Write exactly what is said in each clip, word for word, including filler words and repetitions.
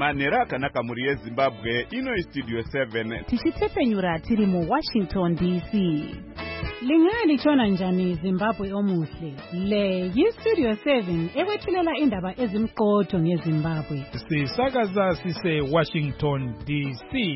Manera akanaka muri yeZimbabwe ino istudio seven. Tichitsepenyura tiri mu Washington D C. Lingani chona njani Zimbabwe omuhle. Le yistudio seven ewethulela indaba ezimqotho ngeZimbabwe. Sisakaza sise Washington D C.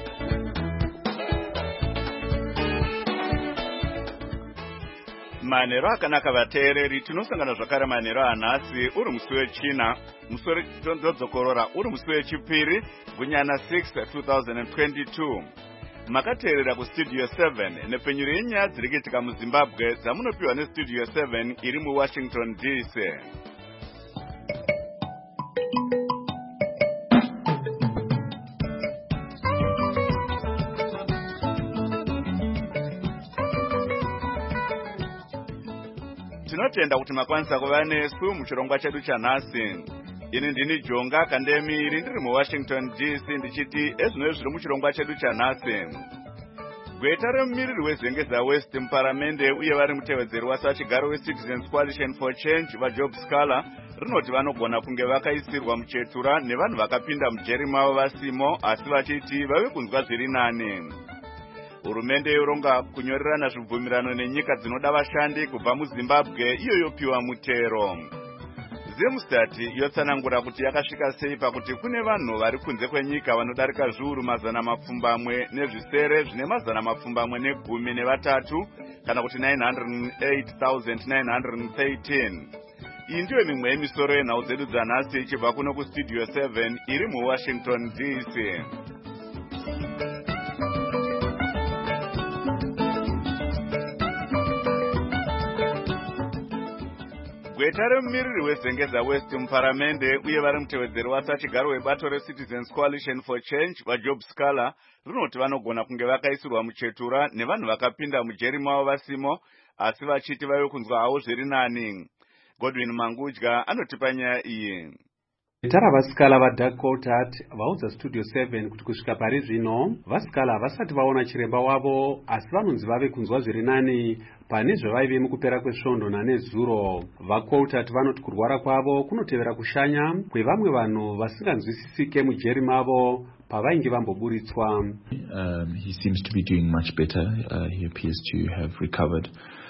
Manero akanaka vateereri tinosangana zvakare manero anhasi uri musi wechina musori ndodzokorora uri musi wechipiri gunyana six two thousand twenty-two. Makateerera kustudio seven nepenyuro yenyaya dziri kuitika muZimbabwe dzamunopiwa nestudio seven iri muWashington D C. Tinotenda kuti makwanisa kuva nesu muchirongwa chedu chanhasi. Ini ndini Jonga Kandemiri ndiri muWashington D C ndichiti ezvino zviri muchirongwa chedu chanhasi. Gweta remumiriri weZengeza West muparamende uye vari mutevedzeri wasachigaro weCitizens Coalition for Change vaJob Scala rinoti vanogona kunge vakaisirwa muchetura nevanhu vakapinda mujeri mavo vasimo asi vachiti vave kunzwa zviri nani. Hurumende yoronga kunyorerana zvibvumirano nenyika dzinoda vashandi kubva muZimbabwe iyo yopiwa mutero. Zemstat yotsanangura kuti yakasvika sei pakuti kune vanhu vari kunze kwenyika vanodarika zviuru mazana mapfumbamwe nezvisere zvine mazana mapfumbamwe negumi nevatatu kana kuti nine hundred eight thousand nine hundred thirteen. Iyi ndiyo mimwe yemisoro yenhau dzedu dzanhasi ichibva kuno kustudio seven iri muWashington D C. Gweta remumiriri weZengeza West muparamende uye vari mutevedzeri wasachigaro webato reCitizens Coalition for Change vaJob Scala rinoti vanogona kunge vakaisirwa muchetura nevanhu vakapinda mujeri mavo vasimo asi vachiti vave kunzwa havo zviri nani. Godwin Mangudya anotipa nyaya iyi. Tara vaScala vaDoug Coulthard vaudza Studio seven kuti kusvika pari zvino vaScala vasati vaona chiremba wavo asi vanonzi vave kunzwa zviri nani pane zvavaive mukupera kwesvondo nanezuro. VaCoulthard vanoti kurwara kwavo kunotevera kushanya kwevamwe vanhu vasinganzwisisike mujeri mavo pavainge vamboburitswa. Um, he seems to be doing much better. Uh, he appears to have recovered.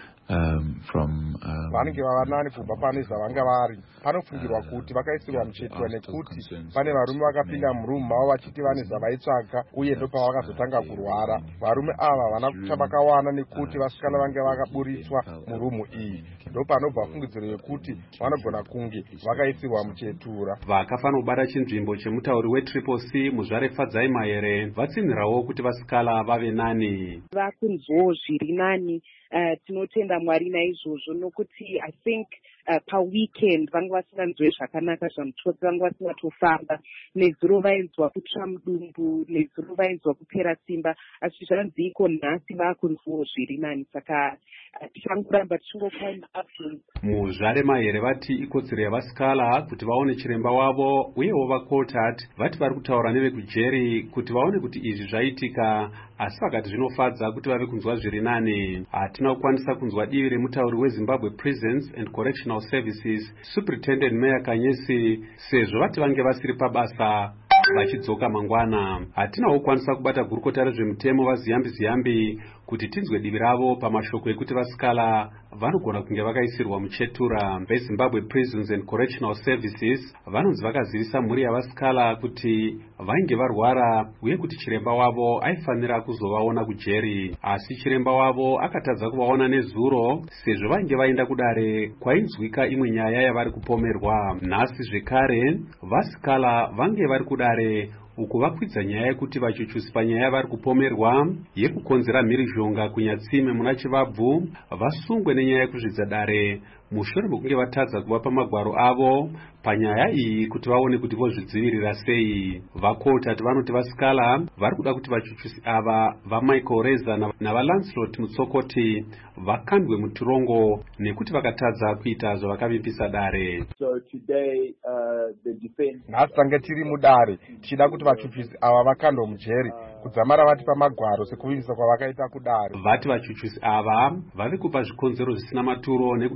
Um, from vanenge vavanani kubva pane zvavanga vari panofungirwa kuti vakaisirwa muchetura nekuti pane varume vakapinda murumu mavo vachiti vane zvavaitsvaka uye ndopavakazotanga kurwara. Varume ava havana chavakawana nekuti vaScala vange vakaburitswa murumu iyi, ndopanobva fungidziro yekuti vanogona kunge vakaisirwa muchetura. Vakafa nobata chinzvimbo chemutauri weTriple C muzvare Fadzai Mahere vatsinhirawo kuti vaScala vave nani. Vakunzwawo zviri nani. Uh, tinotenda Mwari naizvozvo nokuti I think uh, pa weekend vanga vasinganzwe zvakanaka zvamutotsi vanga vasingatofamba nezuro vainzwa kutsva mudumbu nezuro vainzwa kupera simba asi zvanzi iko nhasi vakunzwawo zviri nani saka tichangoramba tichingopaa maupdates. Muzvare Mahere vati ikodzero yavaScala kuti vaone chiremba wavo uyewo vaCoulthard vati vari kutaura nevekujeri kuti vaone kuti izvi zvaitika asi vakati zvinofadza kuti vave kunzwa zviri nani. Hatina kukwanisa kunzwa divi remutauri weZimbabwe Prisons and Correctional Services Superintendent Meya Kanyesi sezvo vati vange vasiri pabasa vachidzoka mangwana. Hatinawo kukwanisa kubata gurukota rezvemutemo vaZiyambi Ziyambi kuti tinzwe divi ravo pamashoko ekuti vaScala vanogona kunge vakaisirwa muchetura. VeZimbabwe Prisons and Correctional Services vanonzi vakazivisa mhuri yavaScala kuti vainge varwara uye kuti chiremba wavo aifanira kuzovaona kujeri asi chiremba wavo akatadza kuvaona nezuro sezvo vainge vaenda kudare kwainzwika imwe nyaya yavari kupomerwa. Nhasi zvekare vaScala vange vari kudare uku vakwidza nyaya yekuti vachuchusi panyaya yavari kupomerwa yekukonzera mhirizhonga kunyatsime muna Chivabvu vasungwe nenyaya yekuzvidza dare mushure mekunge vatadza kuva pamagwaro avo panyaya iyi kuti vaone kuti vozvidzivirira sei. VaCoulthard vanoti vaScala vari kuda kuti vachuchusi ava vaMichael Reza navaLancelot Mutsokoti vakandwe muturongo nekuti vakatadza kuita zvavakavimbisa dare. So today uh, the defense nhasi tange tiri mudare tichida kuti vachuchusi ava vakandwa mujeri kudzamara vati pamagwaro sekuvimbisa kwavakaita kudare. Vati vachuchusi ava vari kupa zvikonzero zvisina maturo nekudaro vano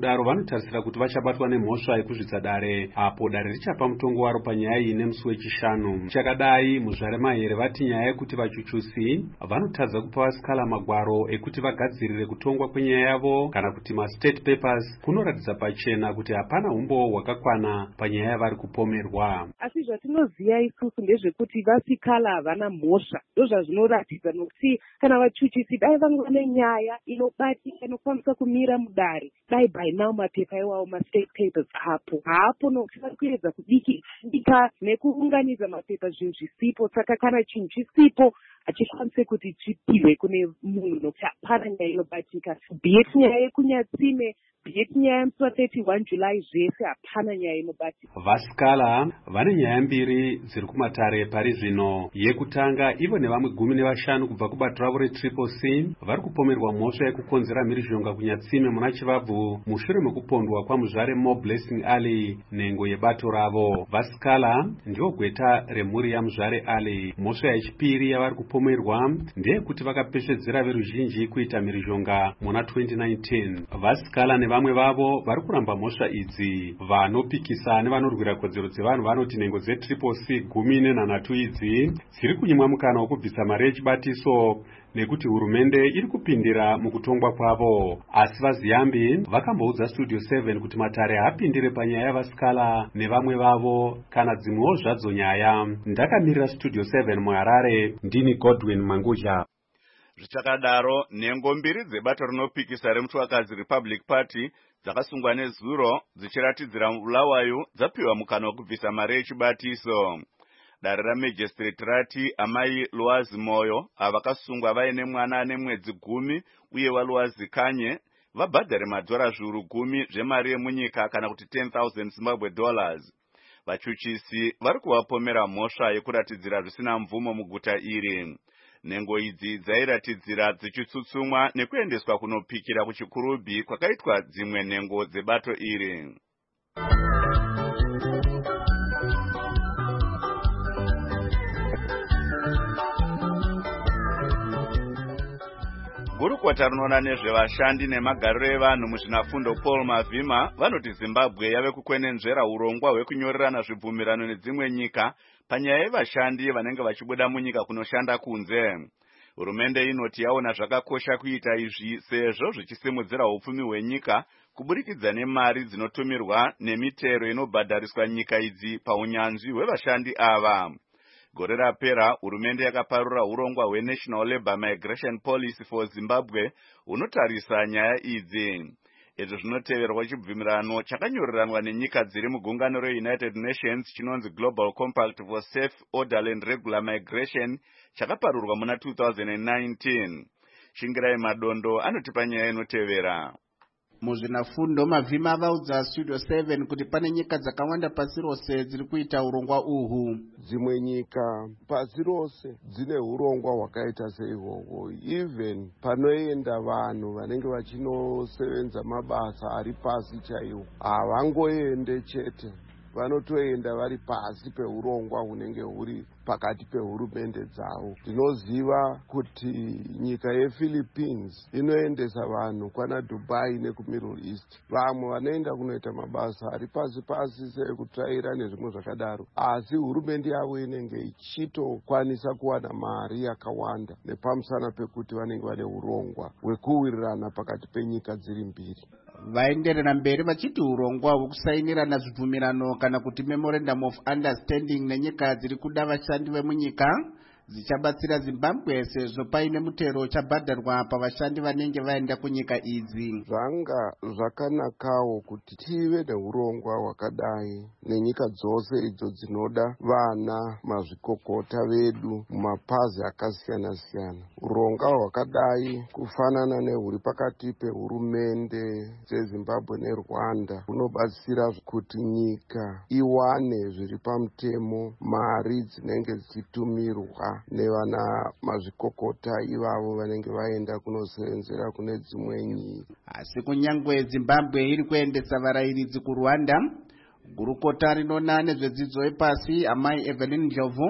vanotarisira kuti vachabatwa nemhosva yekuzvidza dare apo dare richapa mutongo waro panyaya iyi nemusi wechishanu. Chakadai muzvare mahere vati nyaya yekuti vachuchusi vanotadza kupa vasikala magwaro ekuti vagadzirire kutongwa kwenyaya yavo kana kuti mastate papers kunoratidza pachena kuti hapana umbo hwakakwana panyaya yavari kupomerwa. Asi zvatinoziva isusu ndezvekuti vasikala havana mhosva, ndozvazvinoratidza nokuti kana vachuchisi dai vanga nenyaya inobatika inokwanisa kumira mudare dai by now mapepa iwawo mastate papers hapo hapo nokuti vari kuedza kubika nekuunganidza mapepa zvinhu zvisipo. Saka kana chinhu chisipo hachikwanise kuti chipiwe kune munhu nokuti hapana nyaya inobatika, biyeti nyaya yekunyatsime biyeti nyaya yemusi wa31 July zvese hapana nyaya inobatika. Vasikala vane nyaya mbiri dziri kumatare pari zvino. Yekutanga ivo nevamwe gumi nevashanu kubva kubato ravo retriple C vari kupomerwa mhosva yekukonzera mhirizhonga kunyatsime muna chivabvu mushure mekupondwa kwamuzvare Mo Blessing Ali nhengo yebato ravo. Vasikala ndivo gweta remhuri yamuzvare Ali. Mhosva yechipiri yavari kupomerwa ndeyekuti vakapeshedzera veruzhinji kuita mhirizhonga muna twenty nineteen. Vasikala nevamwe vavo vari kuramba mhosva idzi. Vanopikisa nevanorwira kodzero dzevanhu vanoti nhengo dzetriple C gumi nenhanhatu idzi dziri kunyimwa mukana wokubvisa mari yechibatiso nekuti hurumende iri kupindira mukutongwa kwavo. Asi vaziyambi vakamboudza Studio seven kuti matare hapindire panyaya yavasikala nevamwe vavo kana dzimwewo zvadzo nyaya. Ndakamirira Studio seven muHarare, ndini Godwin Manguja. Zvichakadaro, nhengo mbiri dzebato rinopikisa remutsvakazi Republic Party dzakasungwa nezuro dzichiratidzira Bulawayo dzapiwa mukana wokubvisa mari yechibatiso. Dare ramajistrate rati amai Luwazi Moyo avakasungwa vaine mwana ane mwedzi gumi uye waLuwazi Kanye vabhadhare madhora zviuru gumi zvemari yemunyika kana kuti ten thousand Zimbabwe dollars. Vachuchisi vari kuvapomera mhosva yekuratidzira zvisina mvumo muguta iri. Nhengo idzi dzairatidzira dzichitsutsumwa nekuendeswa kunopikira kuchikurubhi kwakaitwa dzimwe nhengo dzebato iri. Gurukota rinoona nezvevashandi nemagariro evanhu muzvinafundo Paul Mavhima vanoti Zimbabwe yave kukwenenzvera urongwa hwekunyorerana zvibvumirano nedzimwe nyika panyaya yevashandi vanenge vachibuda munyika kunoshanda kunze. Hurumende inoti yaona zvakakosha kuita izvi sezvo zvichisimudzira upfumi hwenyika kuburikidza nemari dzinotumirwa nemitero inobhadhariswa nyika idzi paunyanzvi hwevashandi ava. Gore rapera, hurumende yakaparura urongwa hweNational Labour Migration Policy for Zimbabwe unotarisa nyaya idzi. Izvi zvinoteverwa chibvumirano chakanyoreranwa nenyika dziri mugungano reUnited Nations chinonzi Global Compact for Safe, Orderly and Regular Migration chakaparurwa muna two thousand nineteen. Shingirai Madondo anotipa nyaya inotevera. Muzvinafundo Mavhima vaudza Studio seven kuti pane nyika dzakawanda pasi rose dziri kuita urongwa uhu. Dzimwe nyika pasi rose dzine urongwa hwakaita seihwohwo. Even panoenda vanhu vanenge vachinosevenza mabasa ari pasi chaiwo havangoende chete, vanotoenda vari pasi peurongwa hunenge huri pakati pehurumende dzavo. Tinoziva kuti nyika yePhilippines inoendesa vanhu kwana Dubai nekuMiddle East. Vamwe vanoenda kunoita mabasa ari pasi pasi sekutsvaira nezvimwe zvakadaro, asi hurumende yavo inenge ichitokwanisa kuwana mari yakawanda nepamusana pekuti vanenge vane urongwa hwekuwirirana pakati penyika dziri mbiri. Vaenderera mberi vachiti urongwa hwekusainirana zvibvumirano kana kuti memorandum of understanding nenyika dziri kuda vashandi vemunyika zichabatsira Zimbabwe sezvo paine mutero uchabhadharwa pavashandi vanenge vaenda kunyika idzi. Zvanga zvakanakawo kuti tive neurongwa hwakadai nenyika dzose idzo dzinoda vana mazvikokota vedu mumapazi akasiyana siyana. Urongwa hwakadai kufanana nehuri pakati pehurumende dzeZimbabwe neRwanda hunobatsira kuti nyika iwane zviri pamutemo mari dzinenge dzichitumirwa nevana mazvikokota ivavo vanenge vaenda kunosevenzera kune dzimwe nyika. Asi kunyangwe Zimbabwe iri kuendesa varairidzi kuRwanda, gurukota rinoona nezvedzidzo yepasi amai Evelyn Njovu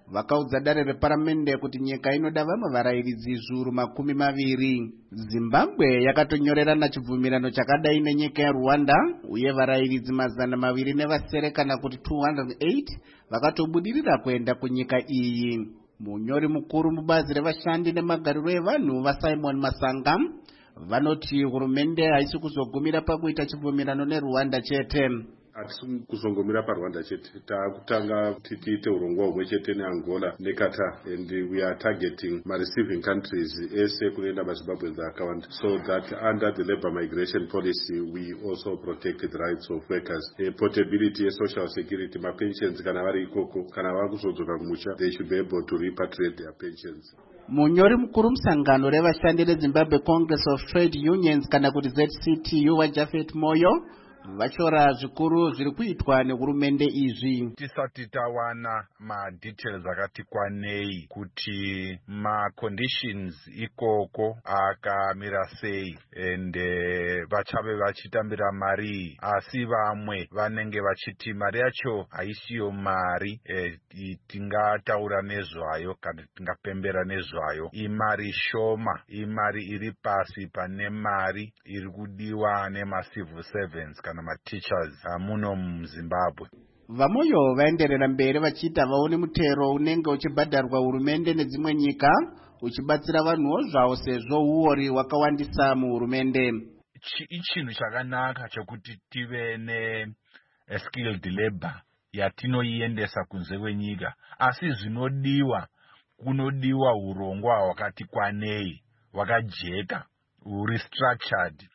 vakaudza dare reparamende kuti nyika inoda vamwe varayiridzi zviuru makumi maviri. Zimbabwe yakatonyorerana chibvumirano chakadai nenyika yeRwanda, uye varayiridzi mazana maviri nevasere kana kuti two hundred eight vakatobudirira kuenda kunyika iyi. Munyori mukuru mubazi revashandi nemagariro evanhu vaSimon Masanga vanoti hurumende haisi kuzogumira pakuita chibvumirano neRwanda chete. Hatisi kuzongomira paRwanda chete, takutanga kuti tiite urongwa humwe chete neAngola neQatar, and we are targeting my receiving countries ese kunoenda maZimbabweans akawanda, so that under the labor migration policy we also protect the rights of workers, a portability, a social security, ma pensions kana vari ikoko kana vakuzodzoka kumusha, they should be able to repatriate their pensions. Munyori mukuru musangano revashandi reZimbabwe Congress of Trade Unions kana kuti Z C T U vaJafet Moyo vachora zvikuru zviri kuitwa nehurumende izvi. Tisati tawana ma details akati kwanei kuti ma conditions ikoko akamira sei ende vachave vachitambira mari, asi vamwe vanenge vachiti mari yacho haisiyo mari e, tingataura nezvayo kana tingapembera nezvayo, imari shoma, imari iri pasi pane mari iri kudiwa nema civil servants kana ma teachers muno muZimbabwe. Vamoyo vaenderera mberi vachita vaone mutero unenge uchibhadharwa hurumende nedzimwe nyika uchibatsira vanhuwo zvavo sezvo uori wakawandisa muhurumende. Ichinhu chakanaka chokuti tive ne skilled labor yatinoiendesa kunze kwenyika, asi zvinodiwa kunodiwa urongwa hwakati kwanei, wakajeka, restructured,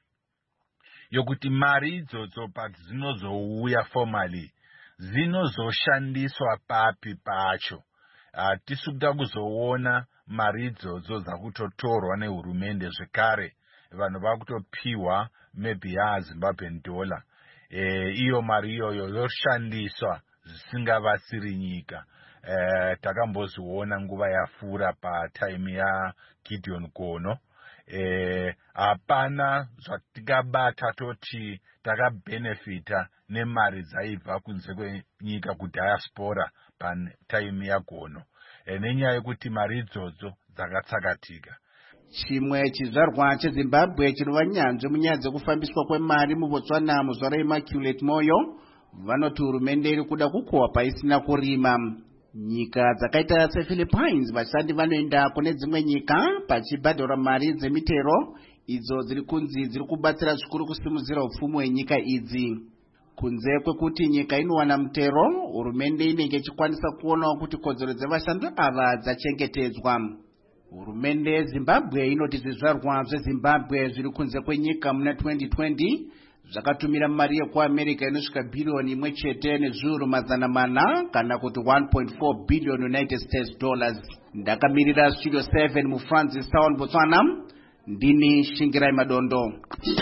yokuti mari idzodzo padzinozouya formally dzinozoshandiswa papi pacho. Hatisi kuda kuzoona mari idzodzo dzakutotorwa nehurumende zvekare vanhu vakutopiwa maybe ya Zimbabwean dollar, e, iyo mari iyoyo yoshandiswa zvisingavatsiri nyika. E, takamboziona nguva yafura pa time ya Gideon Gono. Eh, hapana zvatingabata toti takabenefita nemari dzaibva kunze kwenyika kudiaspora pa time yaGono, e, nenyaya yekuti mari idzodzo dzakatsakatika. Chimwe chizvarwa cheZimbabwe chinova nyanzvi munyaya dzekufambiswa kwemari muBotswana muzvara Immaculate Moyo vanoti hurumende iri kuda kukohwa paisina kurima. Nyika dzakaita sePhilippines vashandi vanoenda kune dzimwe nyika pachibhadhara mari dzemitero idzo dziri kunzi dziri kubatsira zvikuru kusimudzira upfumi hwenyika idzi. Kunze kwekuti nyika inowana mutero, hurumende inenge ichikwanisa kuonawo kuti kodzero dzevashandi ava dzachengetedzwa. Hurumende yeZimbabwe inoti zvizvarwa zveZimbabwe zviri kunze kwenyika muna twenty twenty zvakatumira mari yekuAmerica inosvika billion imwe chete nezviuru mazana mana kana kuti one point four billion United States dollars. Ndakamirira Studio seven muFrancis Town, Botswana, ndini Shingirai Madondo.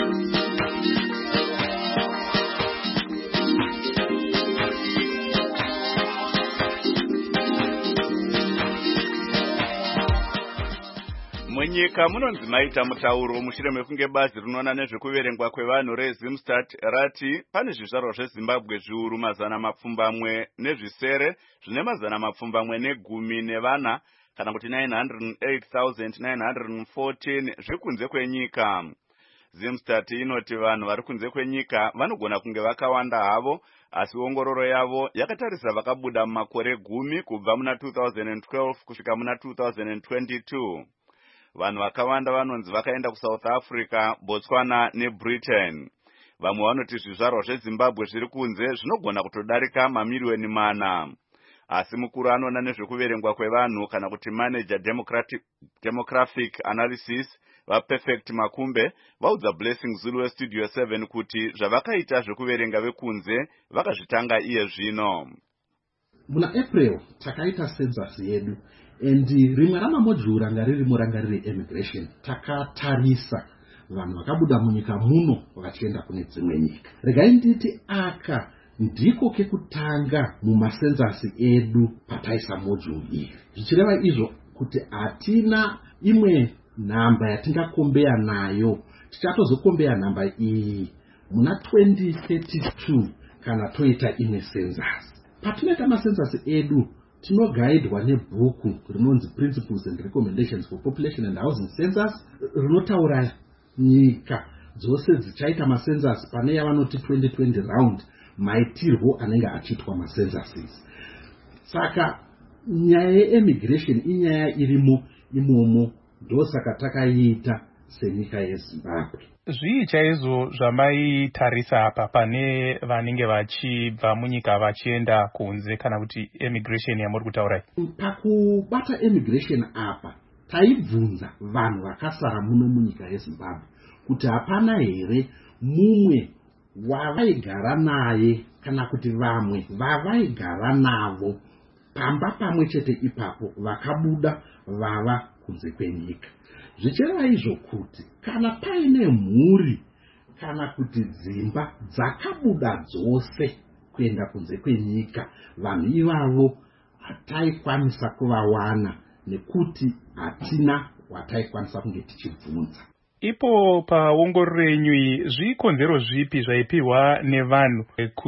Munyika munonzi maita mutauro mushure mekunge bazi rinoona nezvekuverengwa kwevanhu reZimstat rati pane zvizvarwa zveZimbabwe zviuru mazana mapfumbamwe nezvisere zvine mazana mapfumbamwe negumi nevana kana kuti nine hundred eight thousand nine hundred fourteen zvikunze kwenyika. Zimstat inoti vanhu vari kunze kwenyika vanogona kunge vakawanda havo, asi ongororo yavo yakatarisa vakabuda mumakore gumi kubva muna two thousand twelve kusvika muna two thousand twenty-two. Vanhu vakawanda vanonzi vakaenda kuSouth Africa, Botswana neBritain. Vamwe vanoti zvizvarwa zveZimbabwe zviri kunze zvinogona kutodarika mamiliyoni mana. Asi mukuru anoona nezvekuverengwa kwevanhu kana kuti manager democratic demographic analysis vaPerfect Makumbe vaudza Blessing Zulu weStudio seven kuti zvavakaita zvekuverenga vekunze vakazvitanga iye zvino. Muna April takaita census yedu, and rimwe ramamodhuru ranga riri murangarire immigration takatarisa vanhu vakabuda munyika muno vachienda kune dzimwe nyika. Regai nditi aka ndiko kekutanga mumasenzasi edu pataisa modhuru iyi. Zvichireva izvo kuti hatina imwe nhamba yatingakombeya nayo, tichatozokombeya nhamba iyi muna twenty thirty-two kana toita imwe census. Patinoita masenzasi edu tinogaidwa nebhuku rinonzi Principles and Recommendations for Population and Housing Census rinotaura nyika dzose dzichaita macensus pane yavanoti twenty twenty round maitirwo anenge achiitwa macensuses. Saka nyaya yeemigration inyaya irimo imomo, ndosaka takaiita senyika yeZimbabwe. Zvii chaizvo zvamaitarisa apa pane vanenge vachibva munyika vachienda kunze kana kuti emigration yamuri kutaurai? Pakubata emigration apa taibvunza vanhu vakasara muno munyika yeZimbabwe kuti hapana here mumwe wavaigara naye kana kuti vamwe vavaigara navo pamba pamwe chete ipapo vakabuda vava kunze kwenyika. Zvichireva izvo kuti kana paine mhuri kana kuti dzimba dzakabuda dzose kuenda kunze kwenyika, vanhu ivavo hataikwanisa kuvawana nekuti hatina wataikwanisa kunge tichibvunza. Ipo paongororo yenyu zvikonzero zvipi zvaipihwa nevanhu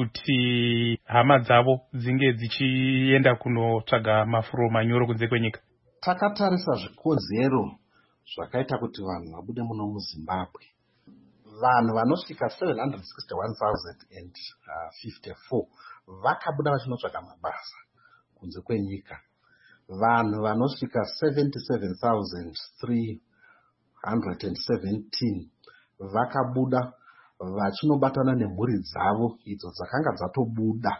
kuti hama dzavo dzinge dzichienda kunotsvaga mafuro manyoro kunze kwenyika? Takatarisa zvikonzero zvakaita kuti vanhu vabude muno muZimbabwe. Vanhu vanosvika seven hundred sixty-one thousand fifty-four vakabuda vachinotsvaga mabasa kunze kwenyika. Vanhu vanosvika seventy-seven thousand three hundred seventeen vakabuda vachinobatana nemhuri dzavo idzo dzakanga dzatobuda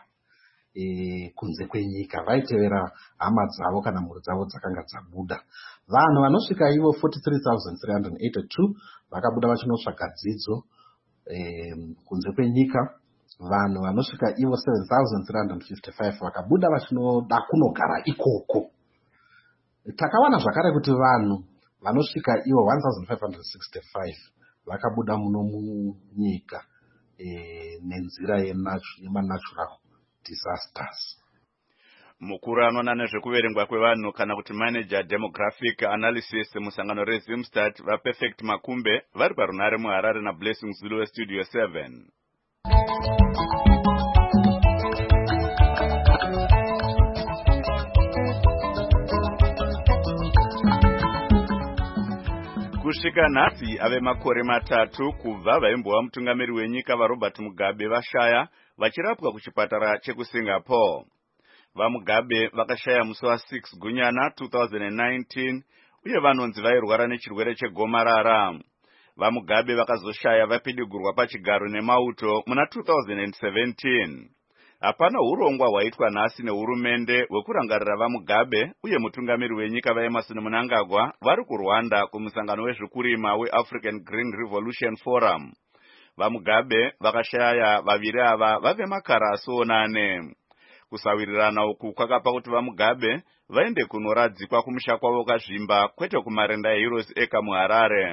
e, kunze kwenyika, vaitevera hama dzavo kana mhuri dzavo dzakanga dzabuda. Vanhu vanosvika ivo forty-three thousand three hundred eighty-two vakabuda vachinotsvaga dzidzo e, kunze kwenyika. Vanhu vanosvika ivo seven thousand three hundred fifty-five vakabuda vachinoda kunogara ikoko. Takawana zvakare kuti vanhu vanosvika ivo one thousand five hundred sixty-five vakabuda muno munyika e, nenzira yemanatural disasters. Mukuru anoona nezvekuverengwa kwevanhu kana kuti manager demographic analysis musangano reZimstat vaPerfect Makumbe vari parunare muHarare naBlessing Zulu weStudio seven. Kusvika nhasi ave makore matatu kubva vaimbova mutungamiri wenyika vaRobert Mugabe vashaya vachirapwa kuchipatara chekuSingapore. VaMugabe vakashaya musi wa six Gunyana two thousand nineteen uye vanonzi vairwara nechirwere chegomarara. VaMugabe vakazoshaya vapidigurwa pachigaro nemauto muna two thousand seventeen. Hapana urongwa hwaitwa nhasi nehurumende hwekurangarira VaMugabe uye mutungamiri wenyika vaEmmerson Mnangagwa vari kuRwanda kumusangano wezvekurima weAfrican Green Revolution Forum. VaMugabe vakashaya vaviri ava vave makara asonane. Kusawirirana uku kwakapa kuti VaMugabe vaende kunoradzikwa kumusha kwavo kazvimba kwete kumarenda eHeroes Eka muHarare.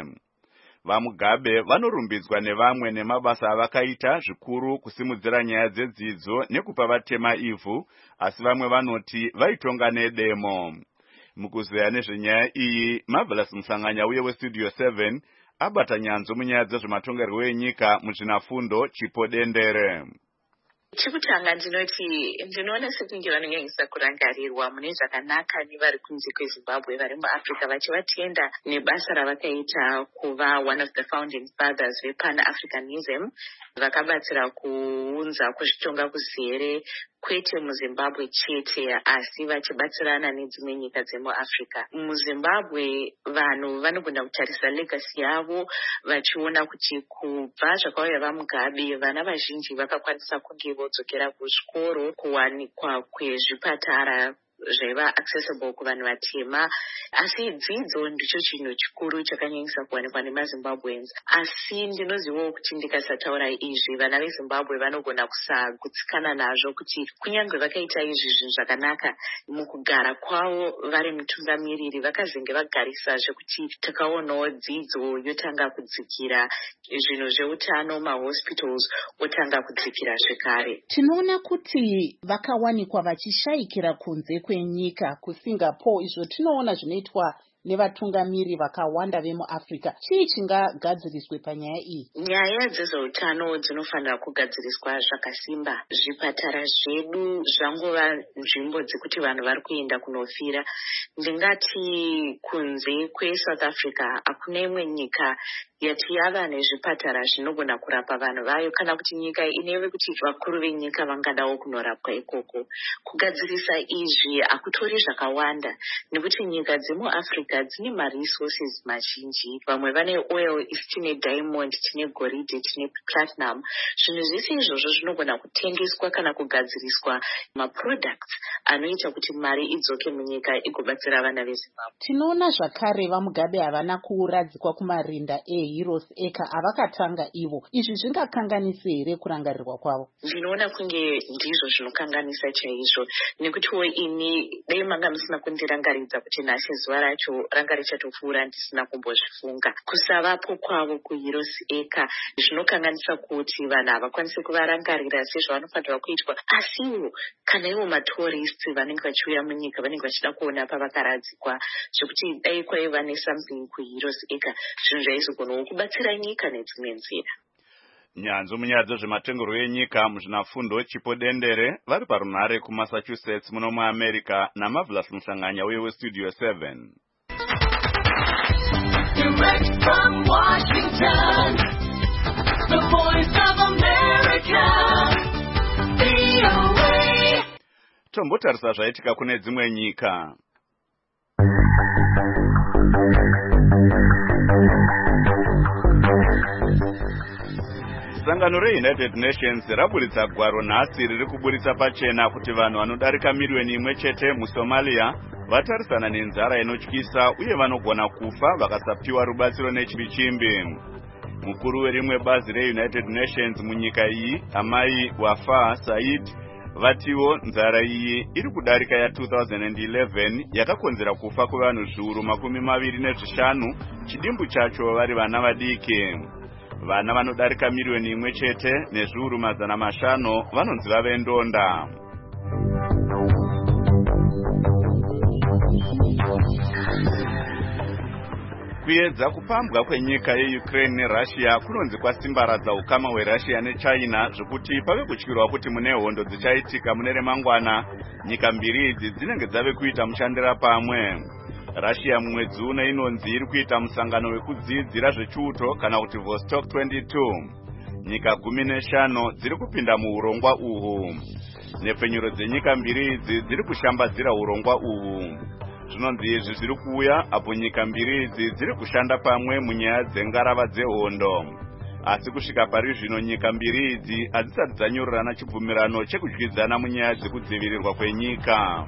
VaMugabe vanorumbidzwa nevamwe nemabasa avakaita zvikuru kusimudzira nyaya dzedzidzo nekupa vatema ivhu, asi vamwe vanoti vaitonga nedemo. Mukuzeya nezvenyaya iyi, Marvelous Musanganya uye weStudio seven abata nyanzo munyaya dzezvematongerwo enyika muzvinafundo Chipo Dendere. Chekutanga ndinoti ndinoona sekunge vanonyanyisa kurangarirwa mune zvakanaka nevari kunze kweZimbabwe vari muAfrica vachivatenda nebasa ravakaita kuva one of the founding fathers vePan-Africanism, vakabatsira kuunza kuzvitonga kuzere kwete muZimbabwe chete asi vachibatsirana nedzimwe nyika dzemuAfrica. MuZimbabwe vanhu vanogona kutarisa legacy yavo vachiona kuti kubva zvakauya VaMugabe vana vazhinji vakakwanisa kunge vodzokera kuzvikoro, kuwanikwa kwezvipatara zvaiva accessible kuvanhu vatema, asi dzidzo ndicho chinhu chikuru chakanyanyisa kuwanikwa nemaZimbabweans. Asi ndinozivawo kuti ndikasataura izvi vana veZimbabwe vanogona kusagutsikana nazvo kuti kunyange vakaita izvi zvinhu zvakanaka mukugara kwavo vari mutungamiriri vakazenge vagarisa zvekuti takaonawo dzidzo yotanga kudzikira, zvinhu zveutano mahospitals otanga kudzikira zvekare. Tinoona kuti vakawanikwa vachishayikira kunze kwenyika kuSingapore, izvo tinoona zvinoitwa nevatungamiri vakawanda vemuafrica. Chii chingagadziriswe panyaya iyi? Nyaya dzezveutano dzinofanira kugadziriswa zvakasimba. Zvipatara zvedu zvangova nzvimbo dzekuti vanhu vari kuenda kunofira. Ndingati kunze kweSouth Africa hakuna imwe nyika yati yava nezvipatara zvinogona kurapa vanhu vayo, kana kuti nyika ineve kuti vakuru venyika vangadawo kunorapwa ikoko. Kugadzirisa izvi hakutori zvakawanda, nekuti nyika dzemuafrica dzine maresources mazhinji. Vamwe vane oil, isi tine diamond, tine goridhe, tine platinum. Zvinhu zvese izvozvo zvinogona kutengeswa kana kugadziriswa maproducts anoita kuti mari idzoke munyika igobatsira vana veZimbabwe. Tinoona zvakare vaMugabe havana kuradzikwa kumarinda eHeroes Acre avakatanga ivo. Izvi zvingakanganisa here kurangarirwa kwavo? Ndinoona kunge ndizvo zvinokanganisa chaizvo, nekutiwo ini dai manga musina kundirangaridza kuti nhasi zuva racho ranga richatopfuura ndisina kumbozvifunga. Kusavapo kwavo kuHeroes Acre zvinokanganisa kuti vanhu havakwanisi kuvarangarira sezvavanofanirwa kuitwa. Asiwo kana ivo matourists vanenge vachiuya munyika vanenge vachida kuona pavakaradzikwa, zvekuti dai kwaiva nesomething kuHeroes Acre, zvinhu zvaizogonawo kubatsira nyika nedzimwe nzira. Nyanzvi munyaya dzezvematengero enyika muzvinafundo Chipo Dendere vari parunhare kuMassachusetts muno muAmerica naMarvelous Musanganya uye weStudio seven. Direct from Washington, the voice of America, V O A. Tombotarisa zvaitika kune dzimwe nyika. Sangano reUnited Nations raburitsa gwaro nhasi riri kuburitsa pachena kuti vanhu vanodarika miliyoni imwe chete muSomalia vatarisana nenzara inotyisa uye vanogona kufa vakasapiwa rubatsiro nechipi. Mukuru werimwe bazi reUnited Nations munyika iyi, Amai Wafa Said, vatiwo nzara iyi iri kudarika ya two thousand eleven yakakonzera kufa kwevanhu zviuru makumi maviri nezvishanu, chidimbu chacho vari vana vadiki. Vana vanodarika miliyoni imwe chete nezviuru mazana mashanu vanonzi vavendonda. Kuedza kupambwa kwenyika yeUkraine neRussia kunonzi kwasimbaradza ukama hweRussia neChina zvekuti pave kutyirwa kuti mune hondo dzichaitika mune remangwana nyika mbiri idzi dzinenge dzave kuita mushandira pamwe. Russia mumwedzi uno inonzi iri kuita musangano wekudzidzira zvechiuto kana kuti Vostok twenty-two. Nyika gumi neshanu dziri kupinda muurongwa uhu. Nepfenyuro dzenyika mbiri idzi dziri kushambadzira urongwa uhu. Zvinonzi izvi zviri kuuya apo nyika mbiri idzi dziri kushanda pamwe munyaya dzengarava dzehondo. Asi kusvika pari zvino nyika mbiri idzi hadzisati dzanyorerana chibvumirano chekudyidzana munyaya dzekudzivirirwa kwenyika.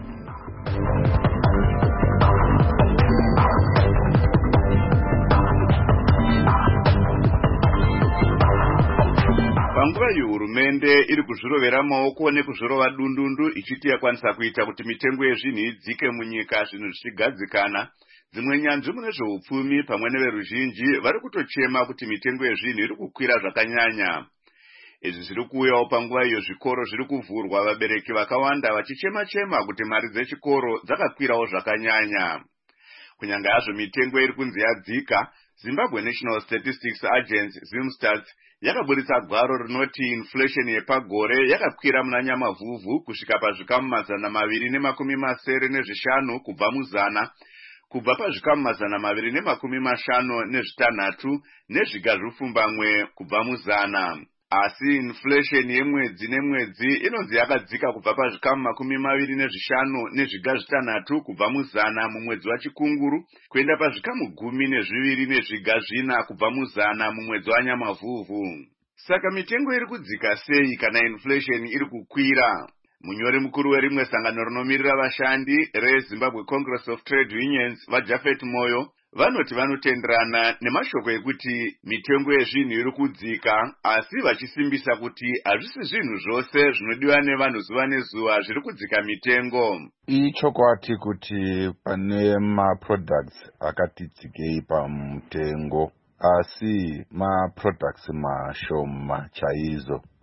Panguva iyi hurumende iri kuzvirovera maoko nekuzvirova dundundu ichiti yakwanisa kuita kuti mitengo yezvinhu idzike munyika zvinhu zvichigadzikana. Dzimwe nyanzvi mune zveupfumi pamwe neveruzhinji vari kutochema kuti mitengo yezvinhu iri kukwira zvakanyanya. Izvi zviri kuuyawo panguva iyo zvikoro zviri kuvhurwa, vabereki vakawanda vachichema-chema kuti mari dzechikoro dzakakwirawo zvakanyanya. Kunyanga yazvo mitengo iri kunzi yadzika, Zimbabwe National Statistics Agency Zimstats yakaburitsa gwaro rinoti inflation yepagore yakakwira muna Nyamavhuvhu kusvika pazvikamu mazana maviri nemakumi masere nezvishanu kubva muzana, kubva pazvikamu mazana maviri nemakumi mashanu nezvitanhatu nezviga zvipfumbamwe kubva muzana. Asi inflation yemwedzi nemwedzi inonzi yakadzika kubva pazvikamu makumi maviri nezvishanu nezviga zvitanhatu kubva muzana mumwedzi waChikunguru kuenda pazvikamu gumi nezviviri nezviga zvina kubva muzana mumwedzi waNyamavhuvhu. Saka mitengo iri kudzika sei kana inflation iri kukwira? Munyori mukuru werimwe sangano rinomirira vashandi reZimbabwe Congress of Trade Unions vaJafet Moyo vanoti vanotenderana nemashoko ekuti mitengo yezvinhu iri kudzika, asi vachisimbisa kuti hazvisi zvinhu zvose zvinodiwa nevanhu zuva nezuva zviri kudzika mitengo. Ichokwadi kuti pane maproducts akati dzikei pamutengo, asi maproducts mashoma chaizvo.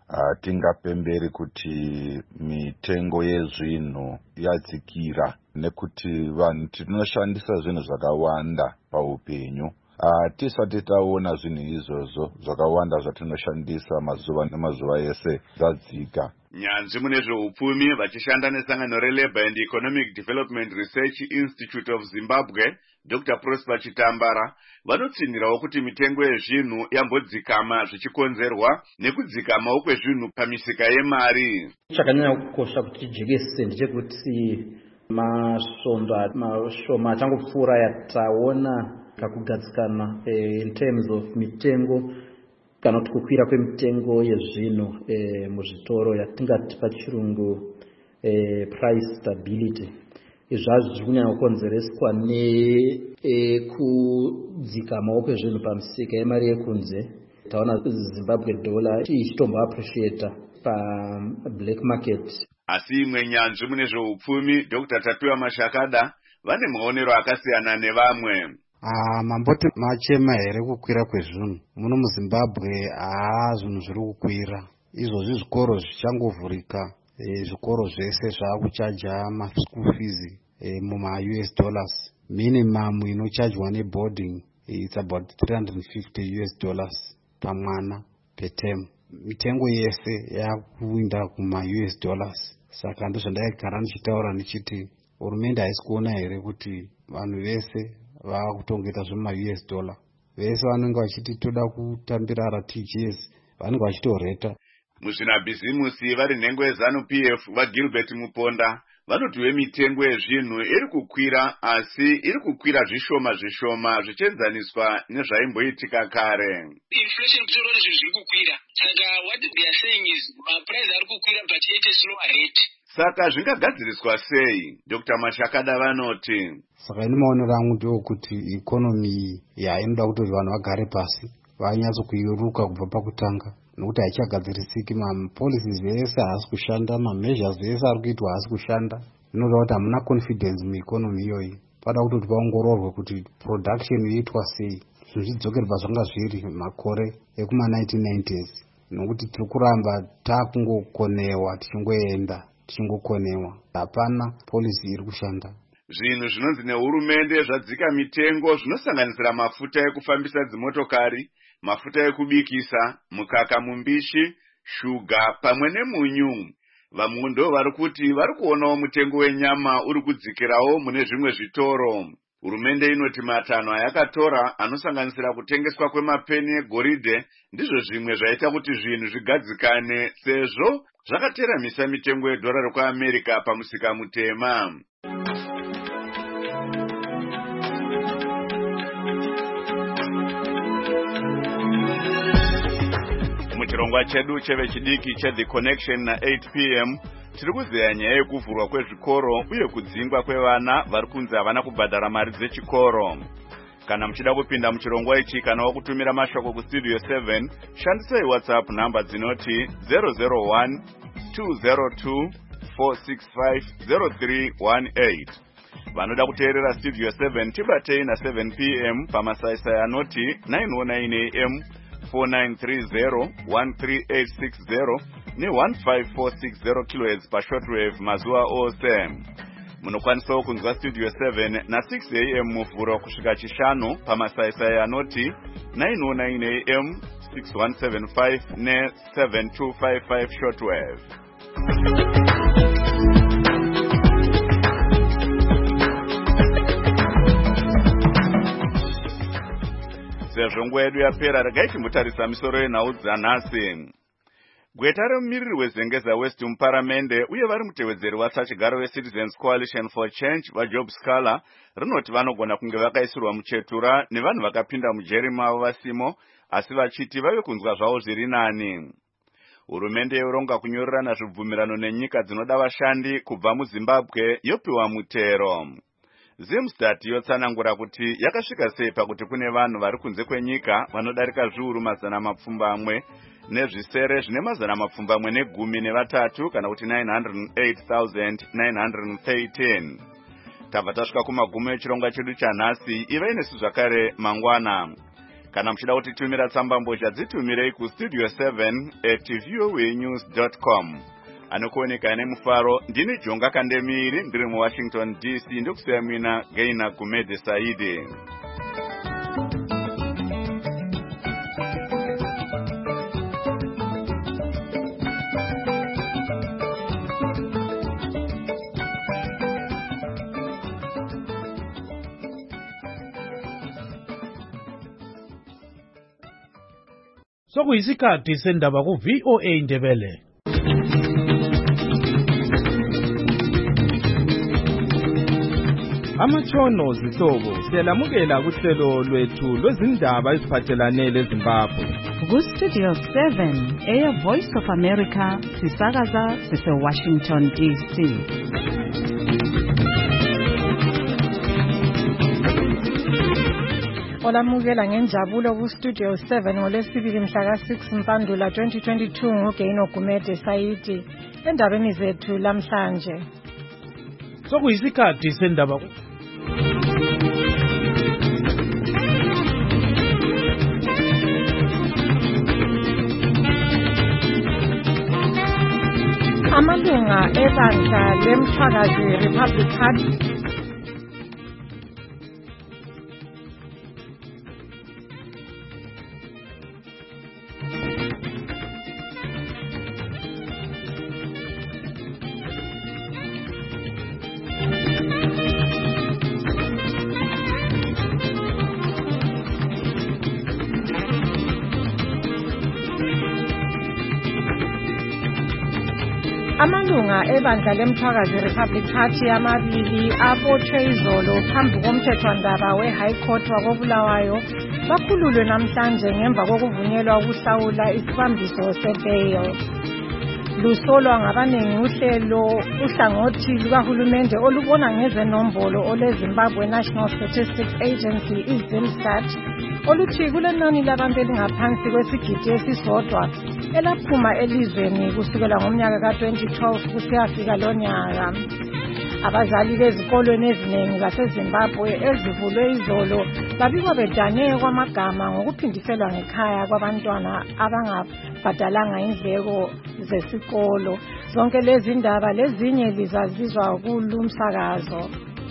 hatingapemberi kuti mitengo yezvinhu yadzikira, nekuti vanhu tinoshandisa zvinhu zvakawanda paupenyu. Hatisati taona zvinhu izvozvo zvakawanda zvatinoshandisa mazuva nemazuva ese zvadzika. Nyanzvi mune zveupfumi vachishanda nesangano reLabour and Economic Development Research Institute of Zimbabwe, Doctor Prosper Chitambara, vanotsinhirawo kuti mitengo yezvinhu yambodzikama zvichikonzerwa nekudzikamawo kwezvinhu pamisika yemari. Chakanyanya kukosha kuti tijekese ndechekuti masvondo mashoma achangopfuura yataona kakugadzikana eh, in terms of mitengo kana kuti kukwira kwemitengo yezvinhu eh, muzvitoro yatingati pachirungu eh, price stability. Izvazvo zviri kunyanya kukonzereswa nekudzikamawo kwezvinhu pamisika yemari yekunze. Taona Zimbabwe dollar ichitombo appreciate pa black market. Asi imwe nyanzvi mune zveupfumi Doctor Tapiwa Mashakada vane maonero akasiyana nevamwe. Ah, mamboti machema here kukwira kwezvinhu muno muZimbabwe. Ah, zvinhu zviri kukwira. Izvozvi zvikoro zvichangovhurika, e, zvikoro zvese zvaakuchaja ma-school fees e, muma-U S dollars. Minimum inochajwa neboarding it's about three hundred fifty U S dollars pamwana per term. Mitengo yese yakuinda kuma-U S dollars. Saka ndozvandaigara ndichitaura ndichiti hurumende haisi kuona here kuti vanhu vese vakutongoita zvema-U S dollar. Vese vanenge vachiti toda kutambira R T G S vanenge vachitoreta. Muzvinabhizimusi vari nhengo yeZanu P F vaGilbert Muponda vanoti wemitengo yezvinhu iri kukwira, asi iri kukwira zvishoma zvishoma zvichienzaniswa nezvaimboitika kare. Inflation zviro zviri kukwira. Saka what they are saying is my price ari kukwira but at a slower rate. Saka zvingagadziriswa sei? Doctor Mashakada vanoti. Saka ine maonero angu ndeokuti ikonomi yainoda kuti vanhu vagare pasi vanyatso kuiruka kubva pakutanga, nokuti haichagadzirisiki. Mapolicies vese haasi kushanda, mameasures vese ari kuitwa haasi kushanda. Zvinoda kuti hamuna confidence muikonomi iyoyi. Pada kuti paongororwe kuti production yoitwa sei, zvinhu zvidzokerwa zvanga zviri makore ekuma nineteen nineties, nokuti tiri kuramba takungokonewa tichingoenda tichingokonewa, hapana policy iri kushanda. Zvinhu zvinonzi nehurumende zvadzika mitengo zvinosanganisira mafuta ekufambisa dzimotokari, mafuta ekubikisa, mukaka mumbishi, shuga pamwe nemunyu. Vamwe ndo vari kuti vari kuonawo mutengo wenyama uri kudzikirawo mune zvimwe zvitoro. Hurumende inoti matanho ayakatora anosanganisira kutengeswa kwemapeni egoridhe ndizvo zvimwe zvaita kuti zvinhu zvigadzikane, sezvo zvakateramisa mitengo yedhora rekuAmerica pamusika mutema. Muchirongwa chedu chevechidiki cheThe Connection na eight p m tiri kuzeya nyaya yekuvhurwa kwezvikoro uye kudzingwa kwevana vari kunzi havana kubhadhara mari dzechikoro. Kana muchida kupinda muchirongwa ichi kana wakutumira mashoko kustudio seven, shandisai WhatsApp namba dzinoti zero zero one two zero two four six five zero three one eight. Vanoda kuteerera Studio seven tibatei na seven p m pamasaisai anoti nine oh nine a m four nine three zero one three eight six zero ne one five four six zero kilohertz pashortwave mazuva ose. Munokwanisawo kunzwa Studio seven na six a m muvhuro kusvika chishanu pamasaisai anoti nine oh nine a m six one seven five ne seven two five five shortwave. Sezvo nguva yedu yapera, regai timbotarisa misoro yenhau dzanhasi. Gweta remumiriri wezengeza West muparamende uye vari mutevedzeri watsachigaro weCitizens Coalition for Change vaJob Scala rinoti vanogona kunge vakaisirwa muchetura nevanhu vakapinda mujeri mavo vasimo, asi vachiti vave kunzwa zvavo zviri nani. Hurumende yoronga kunyorerana zvibvumirano nenyika dzinoda vashandi kubva muZimbabwe yopiwa mutero. Zimstat yotsanangura kuti yakasvika sei pakuti kune vanhu vari kunze kwenyika vanodarika zviuru mazana mapfumbamwe nezvisere zvine mazana mapfumbamwe negumi nevatatu kana kuti nine hundred eight thousand nine hundred thirteen. Tabva tasvika kumagumo echirongwa chedu chanhasi. Ivai nesu zvakare mangwana. kana muchida kutitumira tsambambozha dzitumirei kustudio seven at voanews dot com. Anokuoneka ane mufaro ndini Jonga Kandemiri ndiri muWashington D C ndokusiya mina Gaina Gumede Saidi. Sokuyisikhathi sendaba ku V O A Ndebele. Amatshono zihlobo siyalamukela kuhlelo lwethu lwezindaba eziphathelane leZimbabwe. Ku Studio seven eya Voice of America sisakaza sise Washington D C. Olamukela ngenjabulo ku Studio seven ngolesibili mhla ka six Mpandula twenty twenty-two ngoGaino Gumede Saidi endabeni zethu lamhlanje. Sokuyisikhathi sendaba Amalunga ebandla leMthwakazi Republican Amalunga ebandla leMthwakazi Republic Party amabili abotshwe izolo phambi komthethwandaba we-High Court wakobulawayo bakhululwe namhlanje ngemva kokuvunyelwa ukuhlawula isibambiso se-bail. Lusolwa ngabanengi uhlelo uhlangothi lukahulumende olubona ngezenombolo oleZimbabwe National Statistics Agency i-ZimStat oluthi kulenani labantu elingaphansi kwesigidi esisodwa elaphuma elizweni kusukela ngomnyaka ka twenty twelve kusiyafika lonyaka. Abazali bezikolweni eziningi zaseZimbabwe ezivulwe izolo babikwa bedane kwamagama ngokuphindiselwa ngekhaya kwabantwana abangabhadalanga indleko zesikolo. Zonke lezi ndaba lezinye lizazizwa kulumsakazo.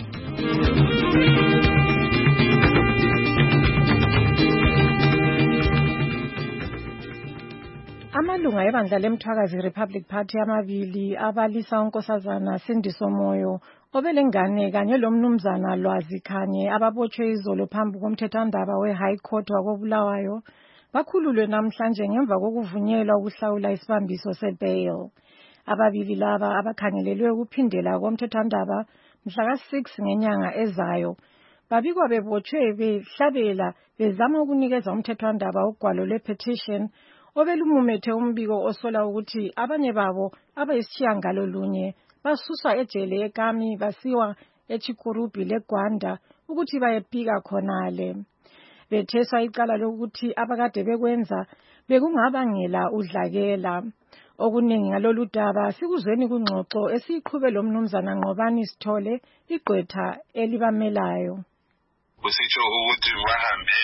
Amalunga ebandla leMthwakazi Republic Party amabili abalisa unkosazana Sindiso Moyo obelengane kanye lomnumzana Lwazi Khanye ababotshwe izolo phambi komthethwandaba we-High Court wakobulawayo bakhululwe namhlanje ngemva kokuvunyelwa ukuhlawula isibambiso se-bail. Ababili laba abakhangelelwe ukuphindela komthethwandaba mhla ka six ngenyanga ezayo babikwa bebotshwe behlabela bezama ukunikeza umthethwandaba ugwalo lwe-petition obelumumethe umbiko osola ukuthi abanye babo abayisitshiyangalolunye basuswa ejele eKami basiwa eChikurubi leGwanda ukuthi bayephika khonale. Betheswa icala lokuthi abakade bekwenza bekungabangela udlakela. Okuningi ngalolu daba sikuzweni kungxoxo esiyiqhube lo mnumzana Nqobani Sithole igqwetha elibamelayo. Kusitsho ukuthi bahambe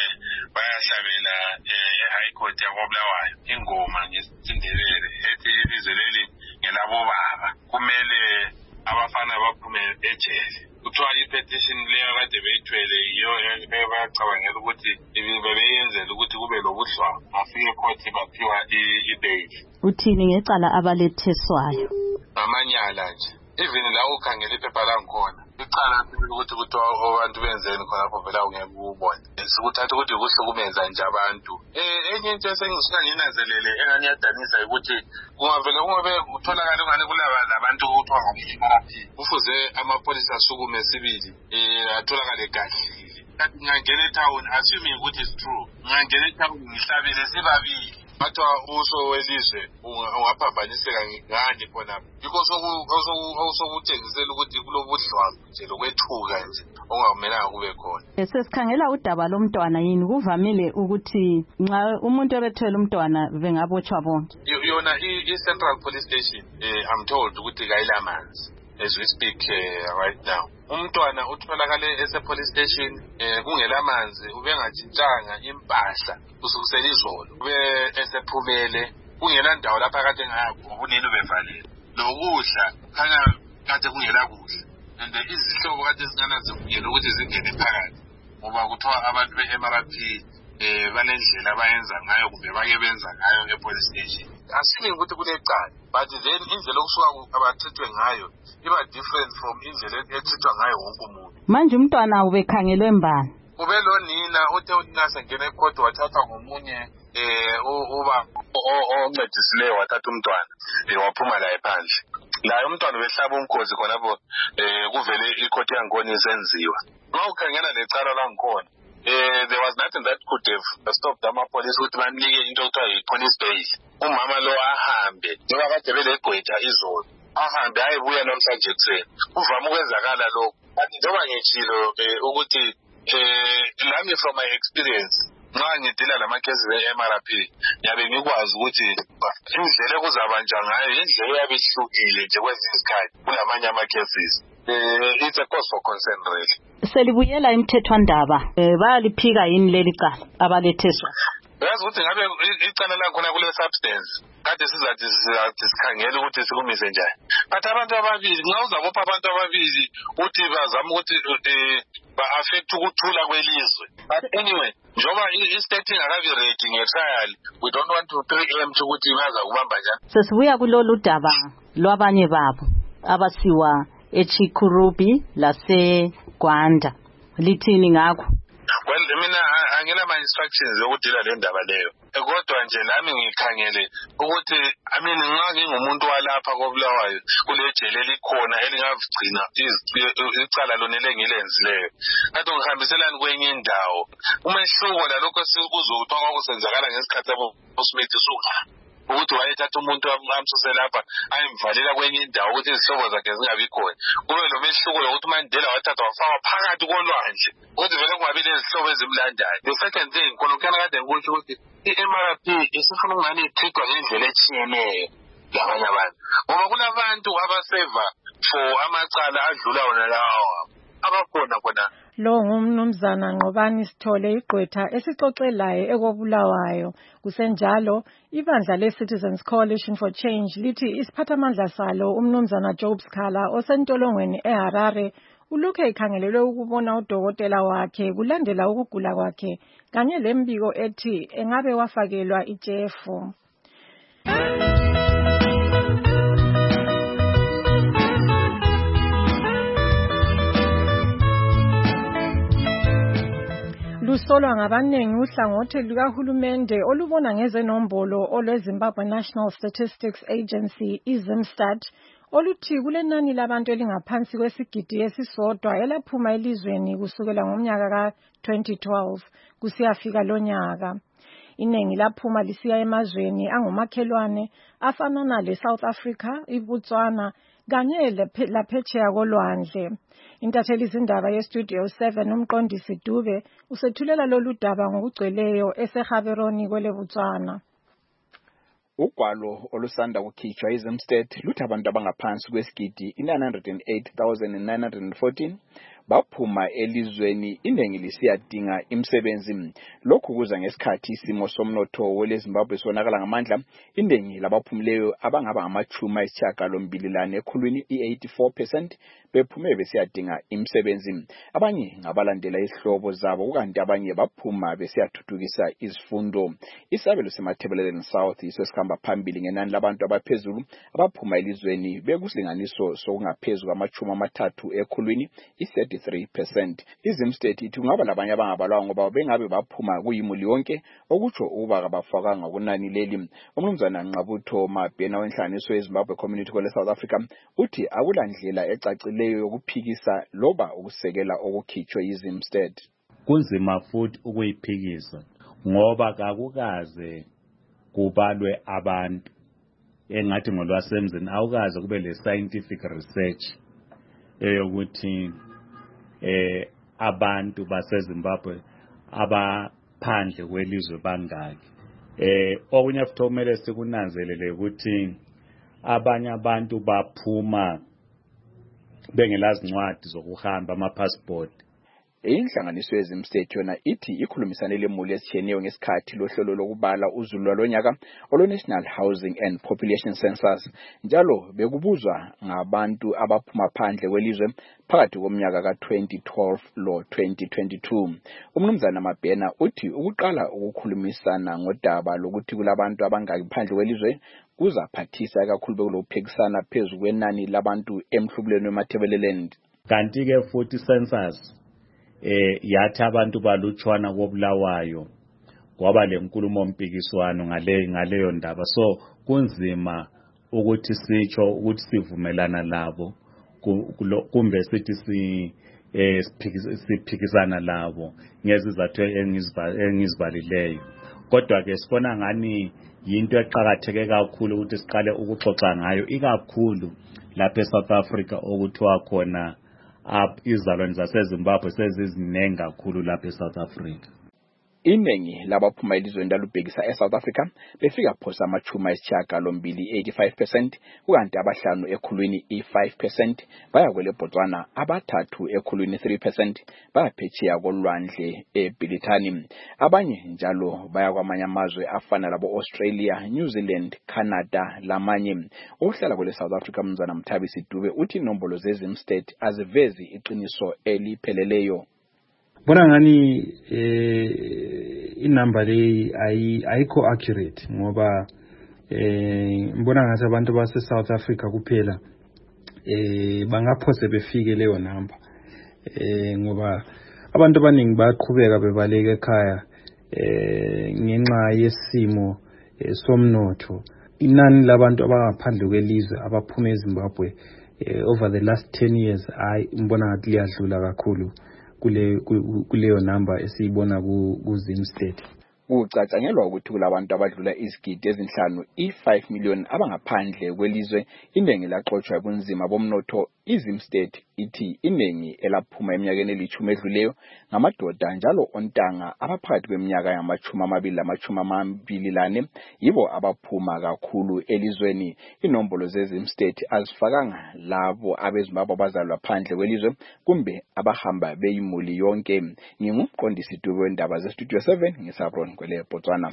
bayahlabela e-High Court yakobulawayo ingoma ngesindebele ethi ibizo leli ngelabo baba kumele abafana baphume ejele. Kuthiwa i-petition leyo kade beyithwele yiyo bayacabangela ukuthi bebeyenzela ukuthi kube lobudlwa bafike court baphiwa i-bail. Uthini ngecala abaletheswayo? Amanyala nje. Even la ukhangela iphepha langikhona icala ukuthi kuthiwa abantu benzeni khonapho vela ungeke ubone. Sikuthatha ukuthi ukuhlukumeza nje abantu. Eh enye into esengisuka nginanzelele enganiyadanisa ukuthi kungavele kungabe utholakala ungane kulaba labantu kuthiwa ngabe-therapy kufuze amapolisa asukume sibili eh atholakale kahlile. Kanti ngingangena etown assuming ukuthi it's true. Ngingangena etown ngihlabile sibabili. Batwa uso welizwe ungaphambaniseka ngani khona because osokutshengisela ukuthi kulobudlwangu nje lokwethuka nje ongamelanga kube khona. Sesikhangela udaba lomntwana yini kuvamile ukuthi nxa umuntu ebethwele umntwana bengabotshwa bonke. Yona i-Central Police Station eh I'm told ukuthi kayilamanzi as we speak uh, right now. Umntwana utholakale ese police station eh kungela manzi ubengajintshanga impahla usukusela izolo ube esephumele kungela ndawo lapha kade ngakho ubunini bevalile lokudla khanya kade kungela kudla and izihlobo kade zingana zivuyela ukuthi zingene phakathi ngoba kuthiwa abantu be-M R P eh balendlela abayenza ngayo kumbe bake benza ngayo e-police station. Asilingi ukuthi kulecala but then indlela okusuka abathethwe ngayo iba different from indlela ethethwa ngayo wonke umuntu. Manje umntwana ubekhangelwe mbani? Ube lo nina uthe unasa ngene ecourt wathatha ngomunye eh uba oncedisileyo wathatha umntwana waphuma la ephandle. La umntwana behlaba umkhozi khonapho eh kuvele icourt yangoni isenziwa. Mawukhangela lecala langikhona Eh, there was nothing that could have stopped the police ukuthi banike into okuthiwa yi-police bail. Umama lo ahambe njengoba kade belegqwetha izolo ahambe ayebuya namhlanje ekuseni kuvame ukwenzakala lokho. Kanti njengoba ngitshilo ukuthi nami from my experience nxa ngidila lamakhesi be-M R P ngiyabe ngikwazi ukuthi indlela ekuzabanja ngayo indlela eyabe ihlukile nje kwezinye izikhathi kulamanye ama-cases. Uh, it's a cause for concern really. Selibuyela imthethwandaba bayaliphika yini leli cala abaletheswa? Yazi ukuthi ngabe icala lakhona kule substance kade sizathi sikhangele ukuthi sikumise njani. But abantu ababili nxa uzabopha abantu ababili uthi bazama ukuthi ba-affect ukuthula kwelizwe. But anyway, njoba i-state ingakabi ready nge-trial, we don't want to preempt ukuthi baza kubamba njani. Sesibuya kulolu daba lwabanye babo abasiwa eChikurubi lase Gwanda lithini ngakho? Well mina angena ama instructions yokudila le ndaba leyo kodwa nje nami ngikhangele ukuthi I mean nxa ngingumuntu walapha koBulawayo kule jele likhona elingavigcina icala lonele ngilenzileyo kanti ngihambiselani kwenye indawo umehluko lalokho sikuzokuthiwa kwakusenzakala ngesikhathi aboSmith suka ukuthi wayethatha umuntu amsuse lapha ayimvalela kwenye indawo ukuthi izihlobo zakhe zingabi khona kube lo mehluko lokuthi uMandela wathatha wafaka phakathi kolwandle ukuthi vele kungabi lezihlobo ezimlandayo. The second thing khona ukuyana kade ngikutsho ukuthi i-M R P isifuna ukungani ithithwa ngendlela etshiyeneyo labanye abantu ngoba kunabantu abaseva for amacala adlula wona lawo abakhona khona. Lo ngumnumzana Nqobani Sithole igqwetha esixoxelayo ekobulawayo. Kusenjalo ibandla le-Citizens Coalition for Change lithi isiphathamandla salo umnumzana Job Sikhala osentolongweni eHarare ulokhu ekhangelelwe ukubona udokotela wakhe kulandela ukugula kwakhe kanye lembiko ethi engabe wafakelwa itshefu. Lusolwa ngabanengi uhlangothi lukahulumende olubona ngezenombolo olweZimbabwe National Statistics Agency iZimStat oluthi kulenani labantu elingaphansi kwesigidi esisodwa elaphuma elizweni kusukela ngomnyaka ka twenty twelve kusiyafika lonyaka. Iningi laphuma lisiya emazweni angumakhelwane afana le South Africa, iBotswana kanye laphetsheya kolwandle. Intatheli izindaba yeStudio seven umqondisi Dube usethulela lolu daba ngokugcweleyo eseGaborone kwele Botswana. Ugwalo olusanda kukhitshwa iZimStat luthi abantu abangaphansi kwesigidi nine hundred eight thousand nine hundred fourteen baphuma elizweni iningi lisiyadinga imisebenzi. Lokhu kuza ngesikhathi isimo somnotho weleZimbabwe sonakala ngamandla. Iningi labaphumileyo abangaba amachuma esishiyagalombili lane ekhulwini i-eighty-four percent bephume besiyadinga imisebenzi. Abanye ngabalandela izihlobo zabo kukanti abanye baphuma besiyathuthukisa izifundo. Isabelo seMathebeleleni South yiso esikhamba phambili ngenani labantu abaphezulu abaphuma elizweni bekusilinganiso sokungaphezulu kwamachuma amathathu ekhulwini i-thirty-three percent. iZimStat ithi kungaba labanye abangabalwa ngoba bengabe baphuma kuyimuli yonke okutsho ukuba kabafakanga kunani leli. Umnumzana Nqabutho Mabhena wenhlanganiso yeZimbabwe Community College South Africa uthi akulandlela ecacileyo yokuphikisa loba ukusekela okukhitshwe iZimStat. Kunzima futhi ukuyiphikisa ngoba kakukaze kubalwe abantu engathi ngolwasemzini awukaze kube le scientific research eyokuthi eh abantu baseZimbabwe abaphandle kwelizwe bangaki. Eh okunye futhi kumele sikunanzelele ukuthi abanye abantu baphuma bengelazincwadi zokuhamba ama-passport. Inhlanganiso yezimstate yona ithi ikhulumisane lemuli ezitshiyeneyo ngesikhathi lohlelo lokubala uzulu lwalonyaka olo-National Housing and Population Census njalo bekubuzwa ngabantu abaphuma phandle kwelizwe phakathi komnyaka ka-twenty twelve lo twenty twenty-two. Umnumzana Mabhena uthi ukuqala ukukhulumisana ngodaba lokuthi kulabantu abangaphandle kwelizwe kuzaphathisa kakhulu bekulokuphekisana phezu kwenani labantu emhlubulweni weMatabeleland. Kanti-ke futhi census eh yathi abantu balutshwana kobulawayo kwaba lenkulumo mpikiswano ngale ngaleyo ndaba, so kunzima ukuthi sitsho ukuthi sivumelana labo kumbe sithi si eh siphikisana labo ngezizathu engizibalileyo. Kodwa ke sibona ngani yinto eqhakatheke kakhulu ukuthi siqale ukuxoxa ngayo, ikakhulu lapha eSouth Africa okuthiwa khona up izalwane zaseZimbabwe sezizinengi kakhulu lapha eSouth Africa. Iningi labaphuma elizweni lalubhekisa eSouth Africa befika phosa amachuma esishiyagalombili eighty-five percent, kukanti abahlanu ekhulwini i-five percent, baya kwele Botswana abathathu ekhulwini three percent, baya phetsheya kolwandle eBrithani. Abanye njalo baya kwamanye amazwe afana labo Australia, New Zealand, Canada lamanye. Ohlala kwele South Africa Mnumzana Mthabisi Dube uthi inombolo zezimstate azivezi iqiniso elipheleleyo. Bona ngani eh inamba le ayikho accurate ngoba eh mbona ngathi abantu base South Africa kuphela eh bangaphose befike leyo namba eh ngoba abantu abaningi baqhubeka bebaleka ekhaya eh ngenxa yesimo somnotho. Inani labantu abangaphandle kwelizwe abaphuma eZimbabwe over the last ten years ay mbona ngathi liyadlula kakhulu kule kuleyo number esiyibona ku Zimstate. Kucatshangelwa ukuthi kulabantu abadlula izigidi ezinhlanu i-five million abangaphandle kwelizwe. Iningi laxoxwa ubunzima bomnotho. Izimstate ithi iningi elaphuma eminyakeni elithumi edluleyo ngamadoda njalo ontanga abaphakathi kweminyaka yamachumi amabili lamachumi amabili lane yibo abaphuma kakhulu elizweni. Inombolo zezimstate azifakanga labo abeZimbabwe abazalwa phandle kwelizwe kumbe abahamba beyimuli yonke. Ngingumqondisi Dube wendaba zeStudio seven ngisabron kwele Botswana.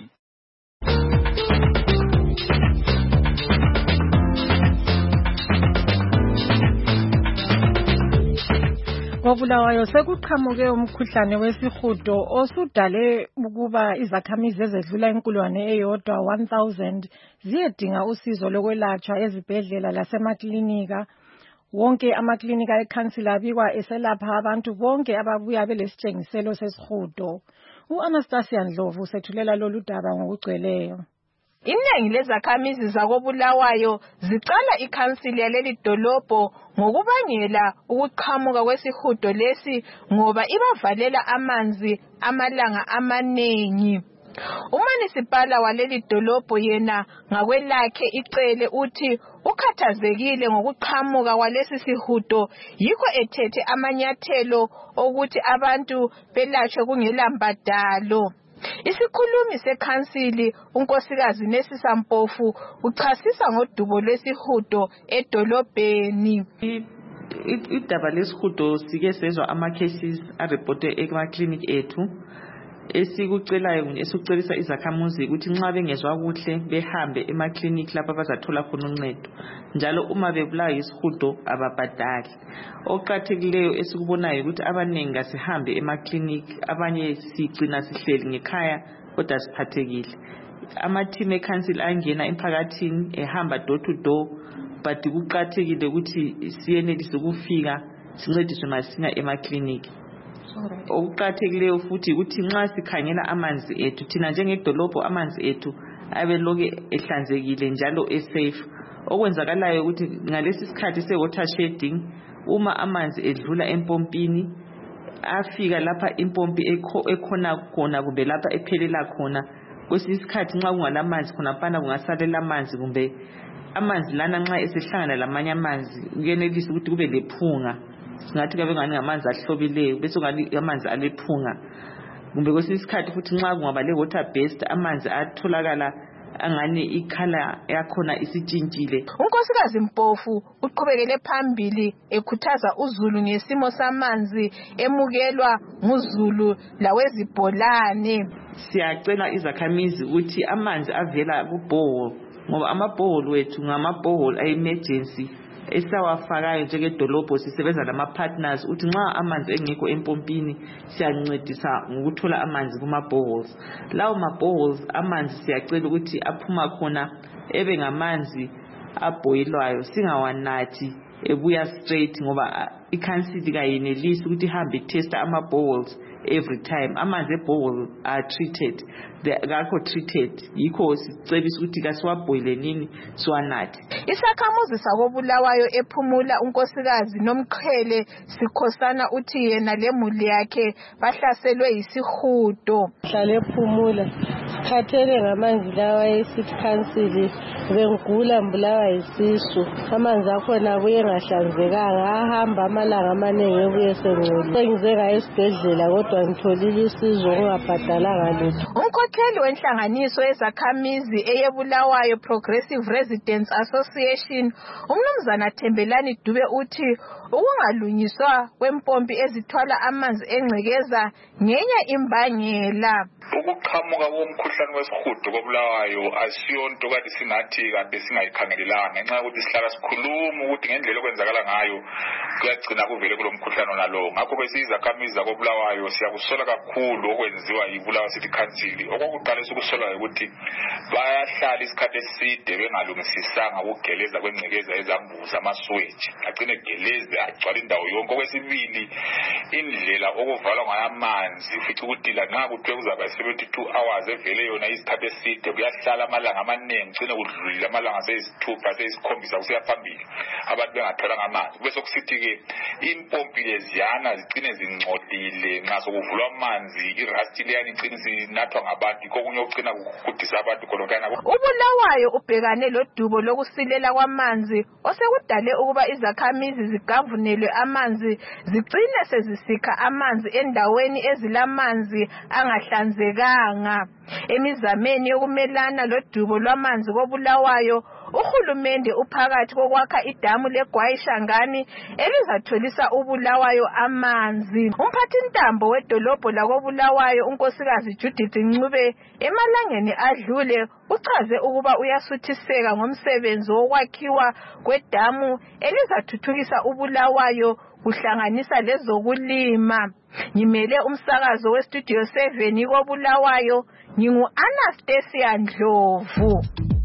Ngobulawayo sekuqhamuke umkhuhlane wesihudo osudale ukuba izakhamizi ezedlula inkulwane eyodwa one thousand ziyedinga usizo lokwelatshwa ezibhedlela lasemaklinika. Wonke amaklinika ekhansila abikwa eselapha abantu bonke ababuya belesitshengiselo sesihudo. U-Anastasia Ndlovu usethulela lolu daba ngokugcweleyo. Iningi lezakhamizi zakobulawayo zicala ikhansili yaleli dolobho ngokubangela ukuqhamuka kwesihudo lesi ngoba ibavalela amanzi amalanga amanengi. Umanisipala waleli dolobho yena ngakwelakhe icele uthi ukhathazekile ngokuqhamuka kwalesi sihudo yikho ethethe amanyathelo ukuthi abantu belatshwe kungela mbadalo. Isikhulumi sekhansili unkosikazi Nesisa Mpofu uchasisa ngodubo lwesihudo edolobheni. Idaba lesihudo sike sezwa ama cases areported ema clinic ethu esikucelayo esikucelisa izakhamuzi ukuthi nxa bengezwa kuhle behambe ema clinic lapha bazathola khona uncedo njalo uma bebulawa yisihudo ababhadali. Oqathekileyo esikubonayo ukuthi abanengi asihambe ema clinic, abanye sigcina sihleli ngekhaya kodwa siphathekile. Ama team e council angena emphakathini ehamba door to door, but kuqathekile ukuthi siyenelise ukufika sincediswe masinya ema clinic. Okuqathekileyo futhi ukuthi nxa sikhangela amanzi ethu thina njengedolobho amanzi ethu abe loke ehlanzekile njalo esafe. Okwenzakalayo ukuthi ngalesi sikhathi se water shedding uma amanzi edlula empompini afika lapha impompi ekhona khona kumbe lapha ephelela khona, kwesinye isikhathi nxa kungalamanzi khona phana kungasalela amanzi kumbe amanzi lana nxa esehlangana lamanye amanzi kuyenelisa ukuthi kube lephunga. Singathi kabe ngani ngamanzi ahlobileyo bese ngani amanzi alephunga kumbe kwesinye isikhathi futhi nxa kungaba le water based amanzi atholakala angani ikhala yakhona isitshintshile. unkosikazi Mpofu uqhubekele phambili ekhuthaza uZulu ngesimo samanzi emukelwa nguZulu lawezibholane. Siyacela izakhamizi ukuthi amanzi avela kubhohol ngoba amabhohol wethu ngamabhohol a-emergency esawafakayo njengedolobho sisebenza lama partners uthi nxa amanzi engekho empompini siyancedisa ngokuthola amanzi kuma boreholes. Lawo ma boreholes amanzi siyacela ukuthi aphuma khona ebe ngamanzi aboilwayo singawanathi ebuya straight ngoba i-council kayenelisi ukuthi ihambe testa ama boreholes every time. Amanzi eborehole are treated, ngakho treated yikho sicebisa ukuthi kasiwaboile nini siwanathi. Isakhamuzi sakobulawayo ephumula unkosikazi Nomqhele Sikhosana uthi yena lemuli yakhe bahlaselwe yisihudo. Hlale ephumula sikhathele ngamanzi lawa e-city council bengigula mbulawa yisisu. Amanzi akhona abuye ngahlanzekanga ahamba amalanga amanengi ebuye sengcoli. Sengize ngaye esibhedlela kodwa ngitholile isizo ngingabhadalanga lutho. Umkhokheli wenhlanganiso yezakhamizi eyebulawayo Progressive Residents Association uMnumzana Thembelani Dube uthi ukungalunyiswa kwempompi ezithwala amanzi engcekeza ngenye imbangela. Ukuqhamuka komkhuhlane wesihudo kobulawayo asiyonto kade singathi kade singayikhangelelanga ngenxa yokuthi sihlala sikhuluma ukuthi ngendlela okwenzakala ngayo kuyagcina kuvele kulomkhuhlane onalo. Ngakho besizakhamizi zakobulawayo siyakusola kakhulu okwenziwa yibulawa city council. Okwakuqalisa ukusola ukuthi bayahlala isikhathi eside bengalungisisanga ukugeleza kwengcekeza ezambuza amaswitch agcine geleze agcwala indawo yonke. Okwesibili indlela okuvalwa ngayo amanzi fithi ukuthi la nxa kuthiwe kuzaba seventy-two hours evele yona isikhathi eside kuyahlala amalanga amaningi gcine kudlulile amalanga seyisithupha seyisikhombisa kusiya phambili abantu bengatholanga amanzi. Bese kusithi ke impompi leziyana zigcine zingcolile nxa sokuvulwa amanzi irust leyani igcine sinathwa ngabantu kokunye okucina kugudisa abantu kolokana. Ubulawayo ubhekane lodubo lokusilela kwamanzi osekudale ukuba izakhamizi zigavunelwe amanzi zigcine sezisikha amanzi endaweni ezilamanzi angahlanzekanga. Emizameni yokumelana lodubo lwamanzi kobulawayo uhulumende uphakathi kokwakha idamu leGwayishangani elizatholisa ubulawayo amanzi. Umphathi ntambo wedolobho lakobulawayo unkosikazi Judith Ncube emalangeni adlule uchaze ukuba uyasuthiseka ngomsebenzi wokwakhiwa kwedamu elizathuthukisa ubulawayo kuhlanganisa lezokulima. Ngimele umsakazo westudio seven kobulawayo ngingu Anastasia Ndlovu.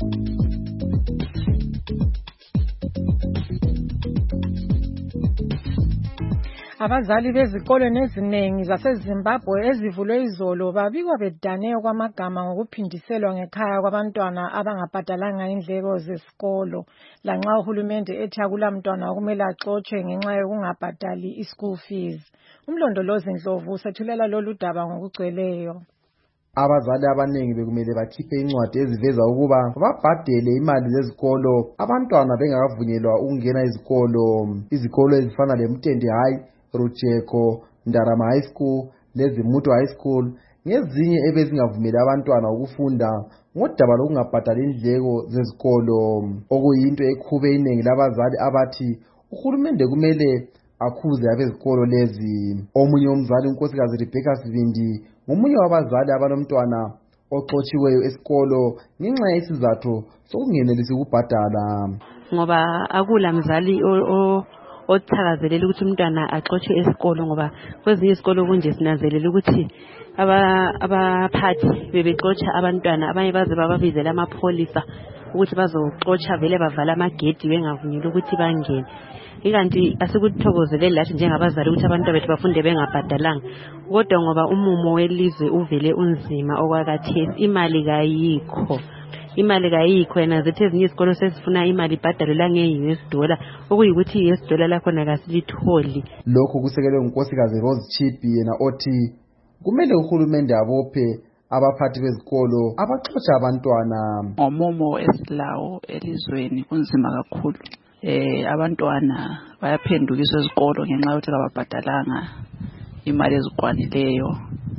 Abazali bezikolo nezinengi zaseZimbabwe ezivulwe izolo babikwa bedane kwamagama ngokuphindiselwa ngekhaya kwabantwana abangabhadalanga indleko zesikolo lanxa uhulumende ethi akulamntwana okumele axotshwe ngenxa yokungabhadali i-school fees. Umlondolozi Ndlovu sethulela lolu daba ngokugcweleyo. Abazali abanengi bekumele bakhiphe incwadi eziveza ukuba babhadele imali zezikolo abantwana bengakavunyelwa ukungena izikolo. Izikolo ezifana leMtende High, Rujeko, Ndarama High School, leZimuto High School ngezinye ebezingavumeli abantwana ukufunda ngodaba lokungabhadali indleko zezikolo, okuyinto ekhube iningi labazali abathi uhulumende kumele akhuze abezikolo lezi. Omunye umzali unkosikazi Rebecca Sibindi ngomunye wabazali abanomntwana oxotshiweyo esikolo ngenxa yesizathu sokungenelisi ukubhadala. Ngoba akula mzali o othakazelela ukuthi umntwana axotshe esikolo ngoba kwezinye isikolo kunje sinanzelela ukuthi abaphathi bebexotsha abantwana abanye baze bababizela amapholisa ukuthi bazoxotsha vele bavala amagedi bengavunyelwa ukuthi bangene. Ikanti asikuthokozeleli lathi njengabazali ukuthi abantu bethu bafunde bengabhadalanga kodwa ngoba umumo welizwe uvele unzima okwakathesi imali kayikho. Imali kayikho yena zethe ezinye izikolo sezifuna imali ibhadalwe la nge-U S dollar okuyikuthi i-U S dollar lakhona kasilitholi. Lokho kusekelwe ngunkosikazi Rose Chipi yena othi kumele uhulumende abophe abaphathi bezikolo abaxotsha abantwana. Ngomumo esilawo elizweni kunzima kakhulu. Eh abantwana bayaphendukiswa ezikolo ngenxa yokuthi ababhadalanga imali ezikwanileyo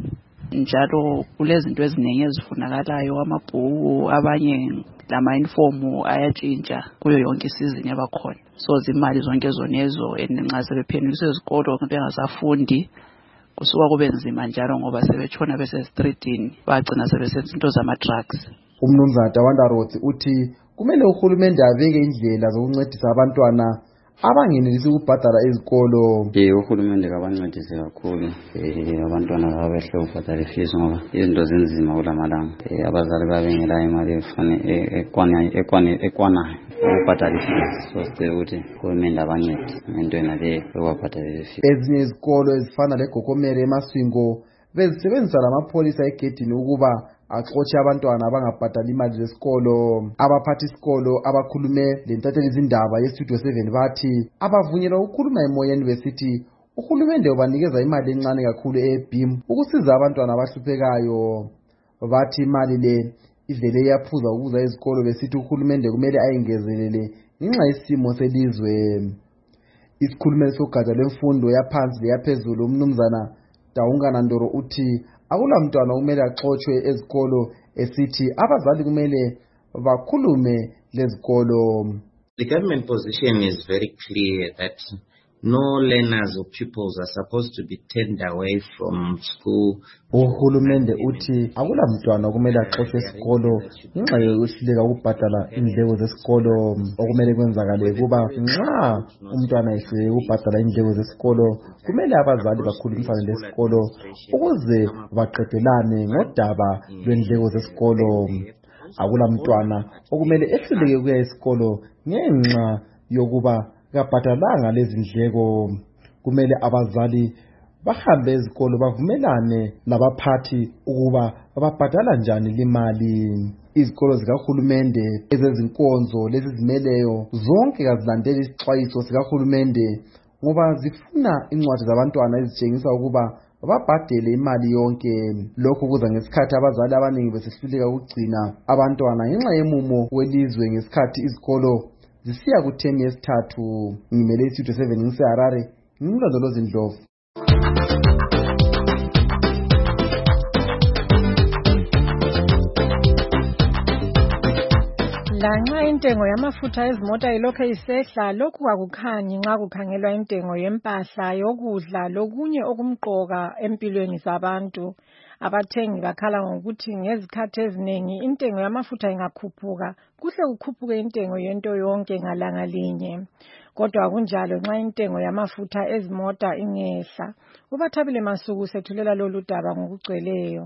njalo kulezinto eziningi ezifunakalayo, amabhuku, abanye lama-uniform ayatshintsha kuyo yonke isizini yabakhona. So zimali zonke zonezo and nxa sebephendukiswe ezikolo bengasafundi kusuka kube nzima njalo ngoba sebetshona besestreetini bagcina sebesenza into zama-drugs. Umnumzana Tawanda Rothi uthi kumele uhulumende abeke indlela zokuncedisa abantwana abangenelisi ukubhadala ezikolo. Eh uhulumende kabancedise kakhulu eh abantwana babehle ukubhadala fees ngoba izinto zinzima kulamalanga. Eh abazali babengela imali efane ekwana ekwana ekwana ukubhadala fees. So sicela ukuthi uhulumende abancede entweni le ukubhadala fees. Ezinye izikolo ezifana leGokomere eMaswingo bezisebenzisa lamapholisa egedini ukuba axotshe abantwana abangabhadali imali zesikolo. Abaphathi isikolo abakhulume lentatheli izindaba yestudio seven bathi abavunyelwa ukukhuluma emoyeni besithi uhulumende ubanikeza imali encane kakhulu eB I M ukusiza abantwana abahluphekayo. Bathi imali le ivele yaphuza ukuza izikolo besithi uhulumende kumele ayingezelele ngenxa yesimo selizwe. Isikhulumeli sogatsha lwemfundo yaphansi leyaphezulu umnumzana Daungana Ndoro uthi akula mntwana kumele axotshe ezikolo esithi abazali kumele bakhulume lezikolo. The government position is very clear that no learners or pupils are supposed to be turned away from school. Uhulumende uthi akula mntwana kumele axotshe esikolo ngenxa yokuhluleka ukubhadala indleko zesikolo. Okumele kwenzakale kuba nxa umntwana ehluleka ukubhadala indleko zesikolo kumele abazali bakhulumisane lesikolo ukuze baqedelane ngodaba lwendleko zesikolo. Akula mntwana okumele ehluleke ukuya esikolo ngenxa yokuba kabhadalanga lezi ndleko. Kumele abazali bahambe ezikolo bavumelane labaphathi ukuba babhadala njani limali. Izikolo zikahulumende ezezinkonzo lezi zimeleyo zonke kazilandeli isixwayiso sikahulumende ngoba zifuna incwadi zabantwana ezitshengisa ukuba babhadele imali yonke. Lokhu kuza ngesikhathi abazali abaningi besehluleka ukugcina abantwana ngenxa yemumo welizwe ngesikhathi izikolo zisiya kuthemi yesithathu. Ngimele istudio seven ngiseHarare, ngimlondolozi Ndlovu. Lanxa intengo yamafutha ezimota ilokho isehla, lokhu akukhanyi nxa kukhangelwa intengo yempahla, yokudla lokunye okumqoka empilweni zabantu. Abathengi bakhala ngokuthi ngezikhathi eziningi intengo yamafutha ingakhuphuka kuhle kukhuphuke intengo yento yonke ngalanga linye. Kodwa kunjalo nxa intengo yamafutha ezimota ingehla. UBathabile Masuku sethulela lolu daba ngokugcweleyo.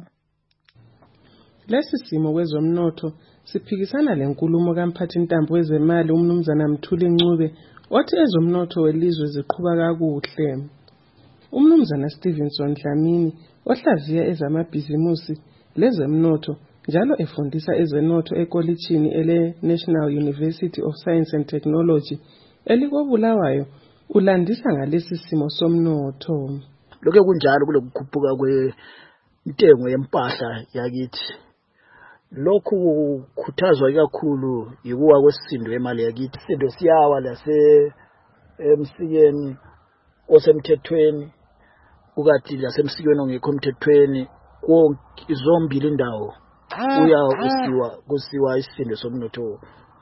Lesi simo kwezomnotho siphikisana lenkulumo kamphathi intambo wezemali umnumzana Mthuli Ncube othi ezomnotho welizwe ziqhubeka kakuhle. Umnumzana Stevenson Dlamini ohlaziya ezamabhizimusi lezemnotho njalo efundisa ezenotho ekolitshini ele National University of Science and Technology elikobulawayo ulandisa ngalesi simo somnotho. Lokho kunjalo kulokukhuphuka kwentengo yempahla yakithi. Lokhu kukhuthazwa kakhulu yikuwa kwesisindo emali yakithi. Isindo siyawa lase emsikeni osemthethweni ukathi lasemsikeni ongekho emthethweni konke izombili indawo uya usiwa kusiwa isindo somnotho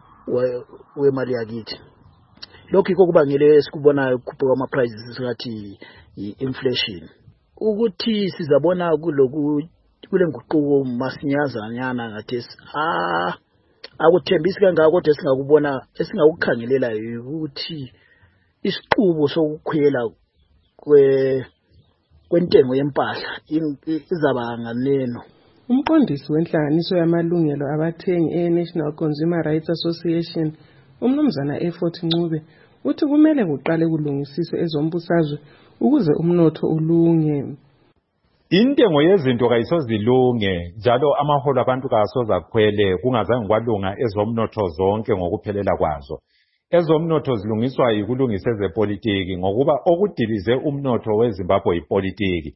wemali yakithi. Lokho iko kubangele sikubonayo ukukhuphuka ama prices singathi inflation. Ukuthi sizabona kuloku kule nguquko masinyazanyana ngathi ah akuthembisi kangaka kodwa singakubona esingakukhangelela ukuthi isiqubo sokukhwela kwe kwentengo yempahla izaba nganeno. Umqondisi wenhlanganiso yamalungelo abathengi e-National Consumer Rights Association umnumzana Effort Ncube uthi kumele kuqale kulungisiswe ezombusazwe ukuze umnotho ulunge. Intengo yezinto kayisozilunge njalo amaholo abantu kasoza kukhwele kungazange kwalunga ezomnotho zonke ngokuphelela kwazo. Ezomnotho zilungiswa yikulungisa ezepolitiki ngokuba okudilize umnotho weZimbabwe ipolitiki.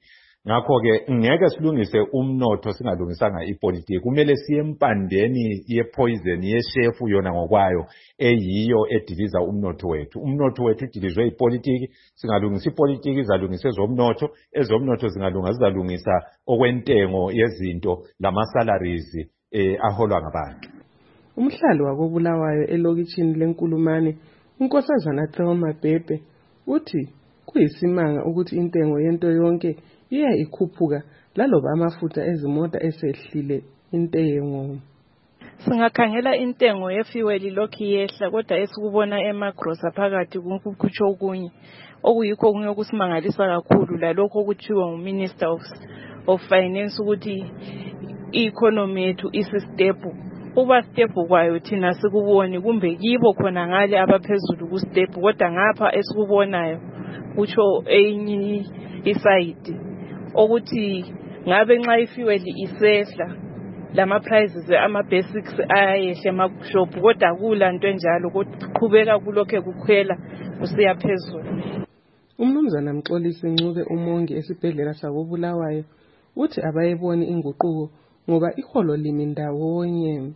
ngakho ke ngeke silungise umnotho singalungisanga ipolitiki. Kumele siye empandeni yepoison yeshefu yona ngokwayo eyiyo ediliza umnotho wethu. Umnotho wethu udilizwe ipolitiki, singalungisa ipolitiki izalungisa ezomnotho, ezomnotho zingalunga zizalungisa okwentengo yezinto lama salaries eh aholwa ngabantu. Umhlali wakobulawayo elokitshini lenkulumane unkosazana Thelma Bhebhe uthi kuyisimanga ukuthi intengo yento yonke iya ikhuphuka laloba amafutha ezimota esehlile intengo. Singakhangela intengo yefuel lokhu yehla kodwa esikubona emagrosa phakathi kunkukutsho okunye okuyikho kunye okusimangalisa kakhulu lalokho okuthiwa nguMinister of of Finance ukuthi i-economy yethu isistable. Uba stable kwayo thina sikuboni kumbe kibo khona ngale abaphezulu ku stable kodwa ngapha esikubonayo kutsho enye iside ukuthi ngabe nxa ifuel isehla lama prices ama basics ayehla ema-shop kodwa kulanto enjalo kuqhubeka kulokho kukhwela kusiya phezulu. Umnumzana Mxolisi Ncube umongi esibhedlela sakobulawayo uthi abayeboni inguquko ngoba iholo limi ndawonye.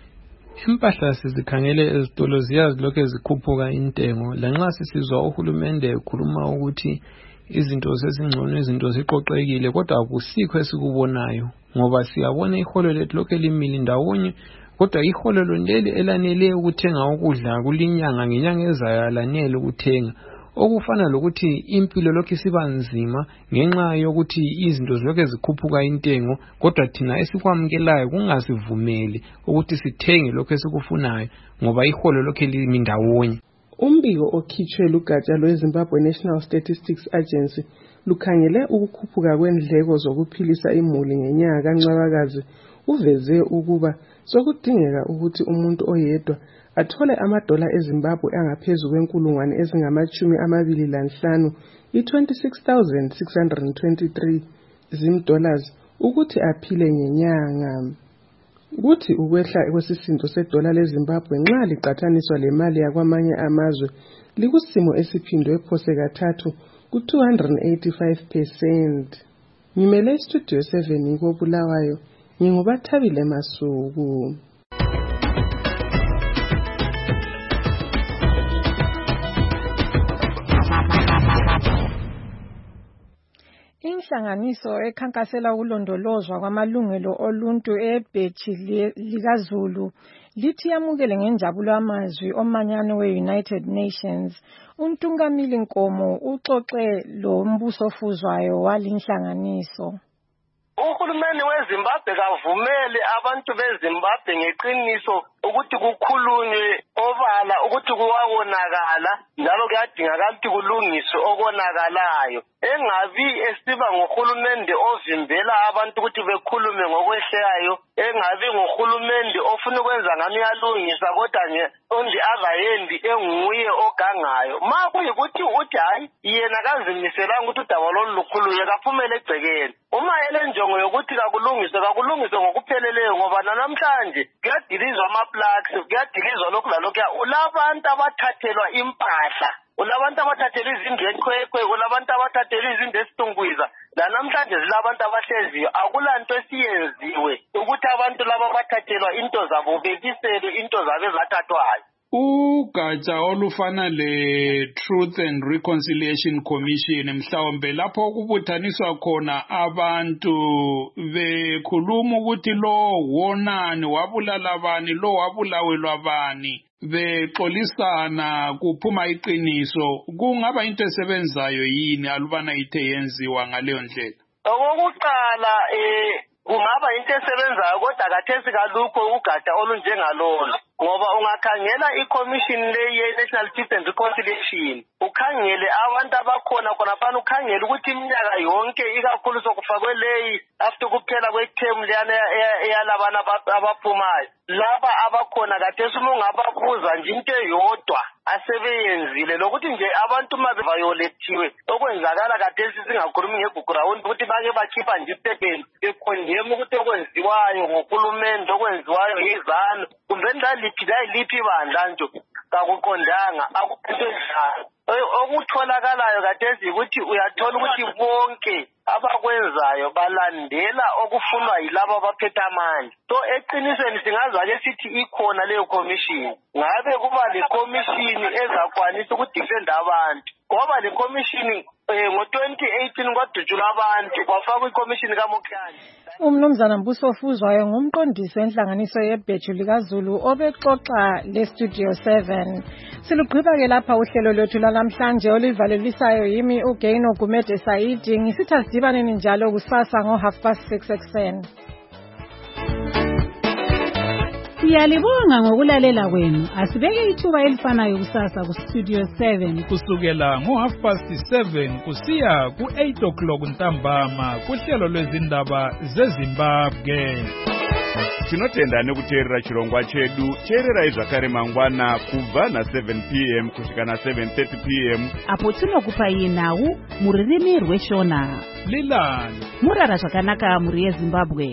Impahla sizikhangele ezitolo ziyazi lokho ezikhuphuka intengo lanxa sisizwa uhulumende ekhuluma ukuthi izinto sezingcono izinto ziqoqekile kodwa akusikho esikubonayo ngoba siyabona iholo lethu lokho limile ndawonye kodwa iholo londeli elanele ukuthenga ukudla kulinyanga ngenyanga ezayo alanele ukuthenga okufana lokuthi impilo lokho isiba nzima ngenxa yokuthi izinto zonke zikhuphuka intengo kodwa thina esikwamukelayo kungasivumeli ukuthi sithenge lokho esikufunayo ngoba iholo lokho limi ndawonye. Umbiko okhitshwe lugatsha lweZimbabwe National Statistics Agency lukhangele ukukhuphuka kwendleko zokuphilisa imuli ngenyanga kaNcwabakazi uveze ukuba sokudingeka ukuthi umuntu oyedwa athole amadola eZimbabwe angaphezulu kwenkulungwane ezingamachumi amabili lanhlanu i-twenty-six thousand six hundred twenty-three zim dollars ukuthi aphile ngenyanga. Kuthi ukwehla kwesisindo sedola leZimbabwe nxa liqathaniswa lemali yakwamanye amazwe likusimo esiphindwe phose kathathu ku two hundred eighty-five percent. Ngimele studio seven kobulawayo ngingubathabile Masuku. Inhlanganiso ekhankasela ukulondolozwa kwamalungelo oluntu eBhethi likaZulu lithi yamukele ngenjabulo amazwi omanyano we-United Nations. Untungamili Nkomo uxoxe lo mbuso ofuzwayo walinhlanganiso. Uhulumeni weZimbabwe kavumele abantu beZimbabwe ngeqiniso ukuthi kukhulunywe obala ukuthi kuwawonakala njalo kuyadingakala ukuthi kulungiswe okonakalayo. Engabi esiba ngohulumende ovimbela abantu ukuthi bekhulume ngokwehlayo, engabi ngohulumende ofuna ukwenza ngani uyalungisa kodwa nje on the other hand enguye ogangayo. Ma kuyikuthi uthi hayi yena kazimiselanga ukuthi udaba lolu lukhuluye kaphumele egcekeni. Uma elenjongo yokuthi kakulungiswe kakulungiswe ngokupheleleyo ngoba namhlanje kuyadilizwa ama-plugs, kuyadilizwa lokhu lalokhu. Ulabantu abathathelwa impahla, ulabantu abathathelwa izindlu eqhweqhwe, ulabantu abathathelwa izindlu esitungwiza. Namhlanje zilabantu abahleziyo akulanto esiyenziwe ukuthi abantu laba bathathelwa into zabo bekiselwe into zabo ezathathwayo. Ugatsha olufana le-Truth and Reconciliation Commission mhlawumbe lapho kubuthaniswa khona abantu bekhuluma ukuthi lo wonani wabulala bani, lo wabulawelwa bani, bexolisana kuphuma iqiniso, kungaba into esebenzayo yini alubana ithe yenziwa ngaleyo ndlela? Okokuqala eh kungaba into esebenzayo kodwa kathesi kalukho ugatsha olunjengalolo. Ngoba ungakhangela i-commission le ye-National Truth and Reconciliation, ukhangele abantu abakhona khonapha, ukhangele ukuthi iminyaka yonke ikakhulu sokufakwe leyi after kuphela kwe-term leyana eyalabana abaphumayo, laba abakhona kathesi uma ungababuza nje into eyodwa asebeyenzile lokuthi nje abantu uma bevayolethiwe okwenzakala kathesi singakhulumi ngebackground ukuthi bake bakhipha nje istatement bekhondema ukuthi okwenziwayo ngohulumende okwenziwayo yizanu kumbe ndaliphi liphi bandla nje kakuqondanga akukho njalo. Okutholakalayo kathesi ukuthi uyathola ukuthi bonke abakwenzayo balandela okufunwa yilabo abaphethe amandla. So eqinisweni singazake sithi ikhona leyo commission. Ngabe kuba le commission ezakwanisa ukudefend abantu. Ngoba le commission ngo twenty eighteen kwadutshulwa abantu kwafakwa iCommission kaMokhane. Umnumzana Mbuso Fuzwayo ngumqondisi wenhlanganiso yebheju likaZulu obexoxa leStudio seven. Silugqiba ke lapha uhlelo lwethu lalamhlanje olivalelisayo yimi uGaino Gumede Saidi. Ngisitha sidibaneni njalo kusasa ngo half past six ekseni. Siyalibonga ngokulalela kwenu. Asibeke ithuba elifanayo kusasa ku Studio seven kusukela ngo half past seven kusiya ku eight o'clock ntambama kuhlelo lwezindaba zeZimbabwe. Tinotenda nekuteerera chirongwa chedu. Teerera zvakare mangwana kubva na seven p m kusvika na seven thirty p m apo tinokupa nhau muririmi rweshona. Lilani murara zvakanaka muri yeZimbabwe.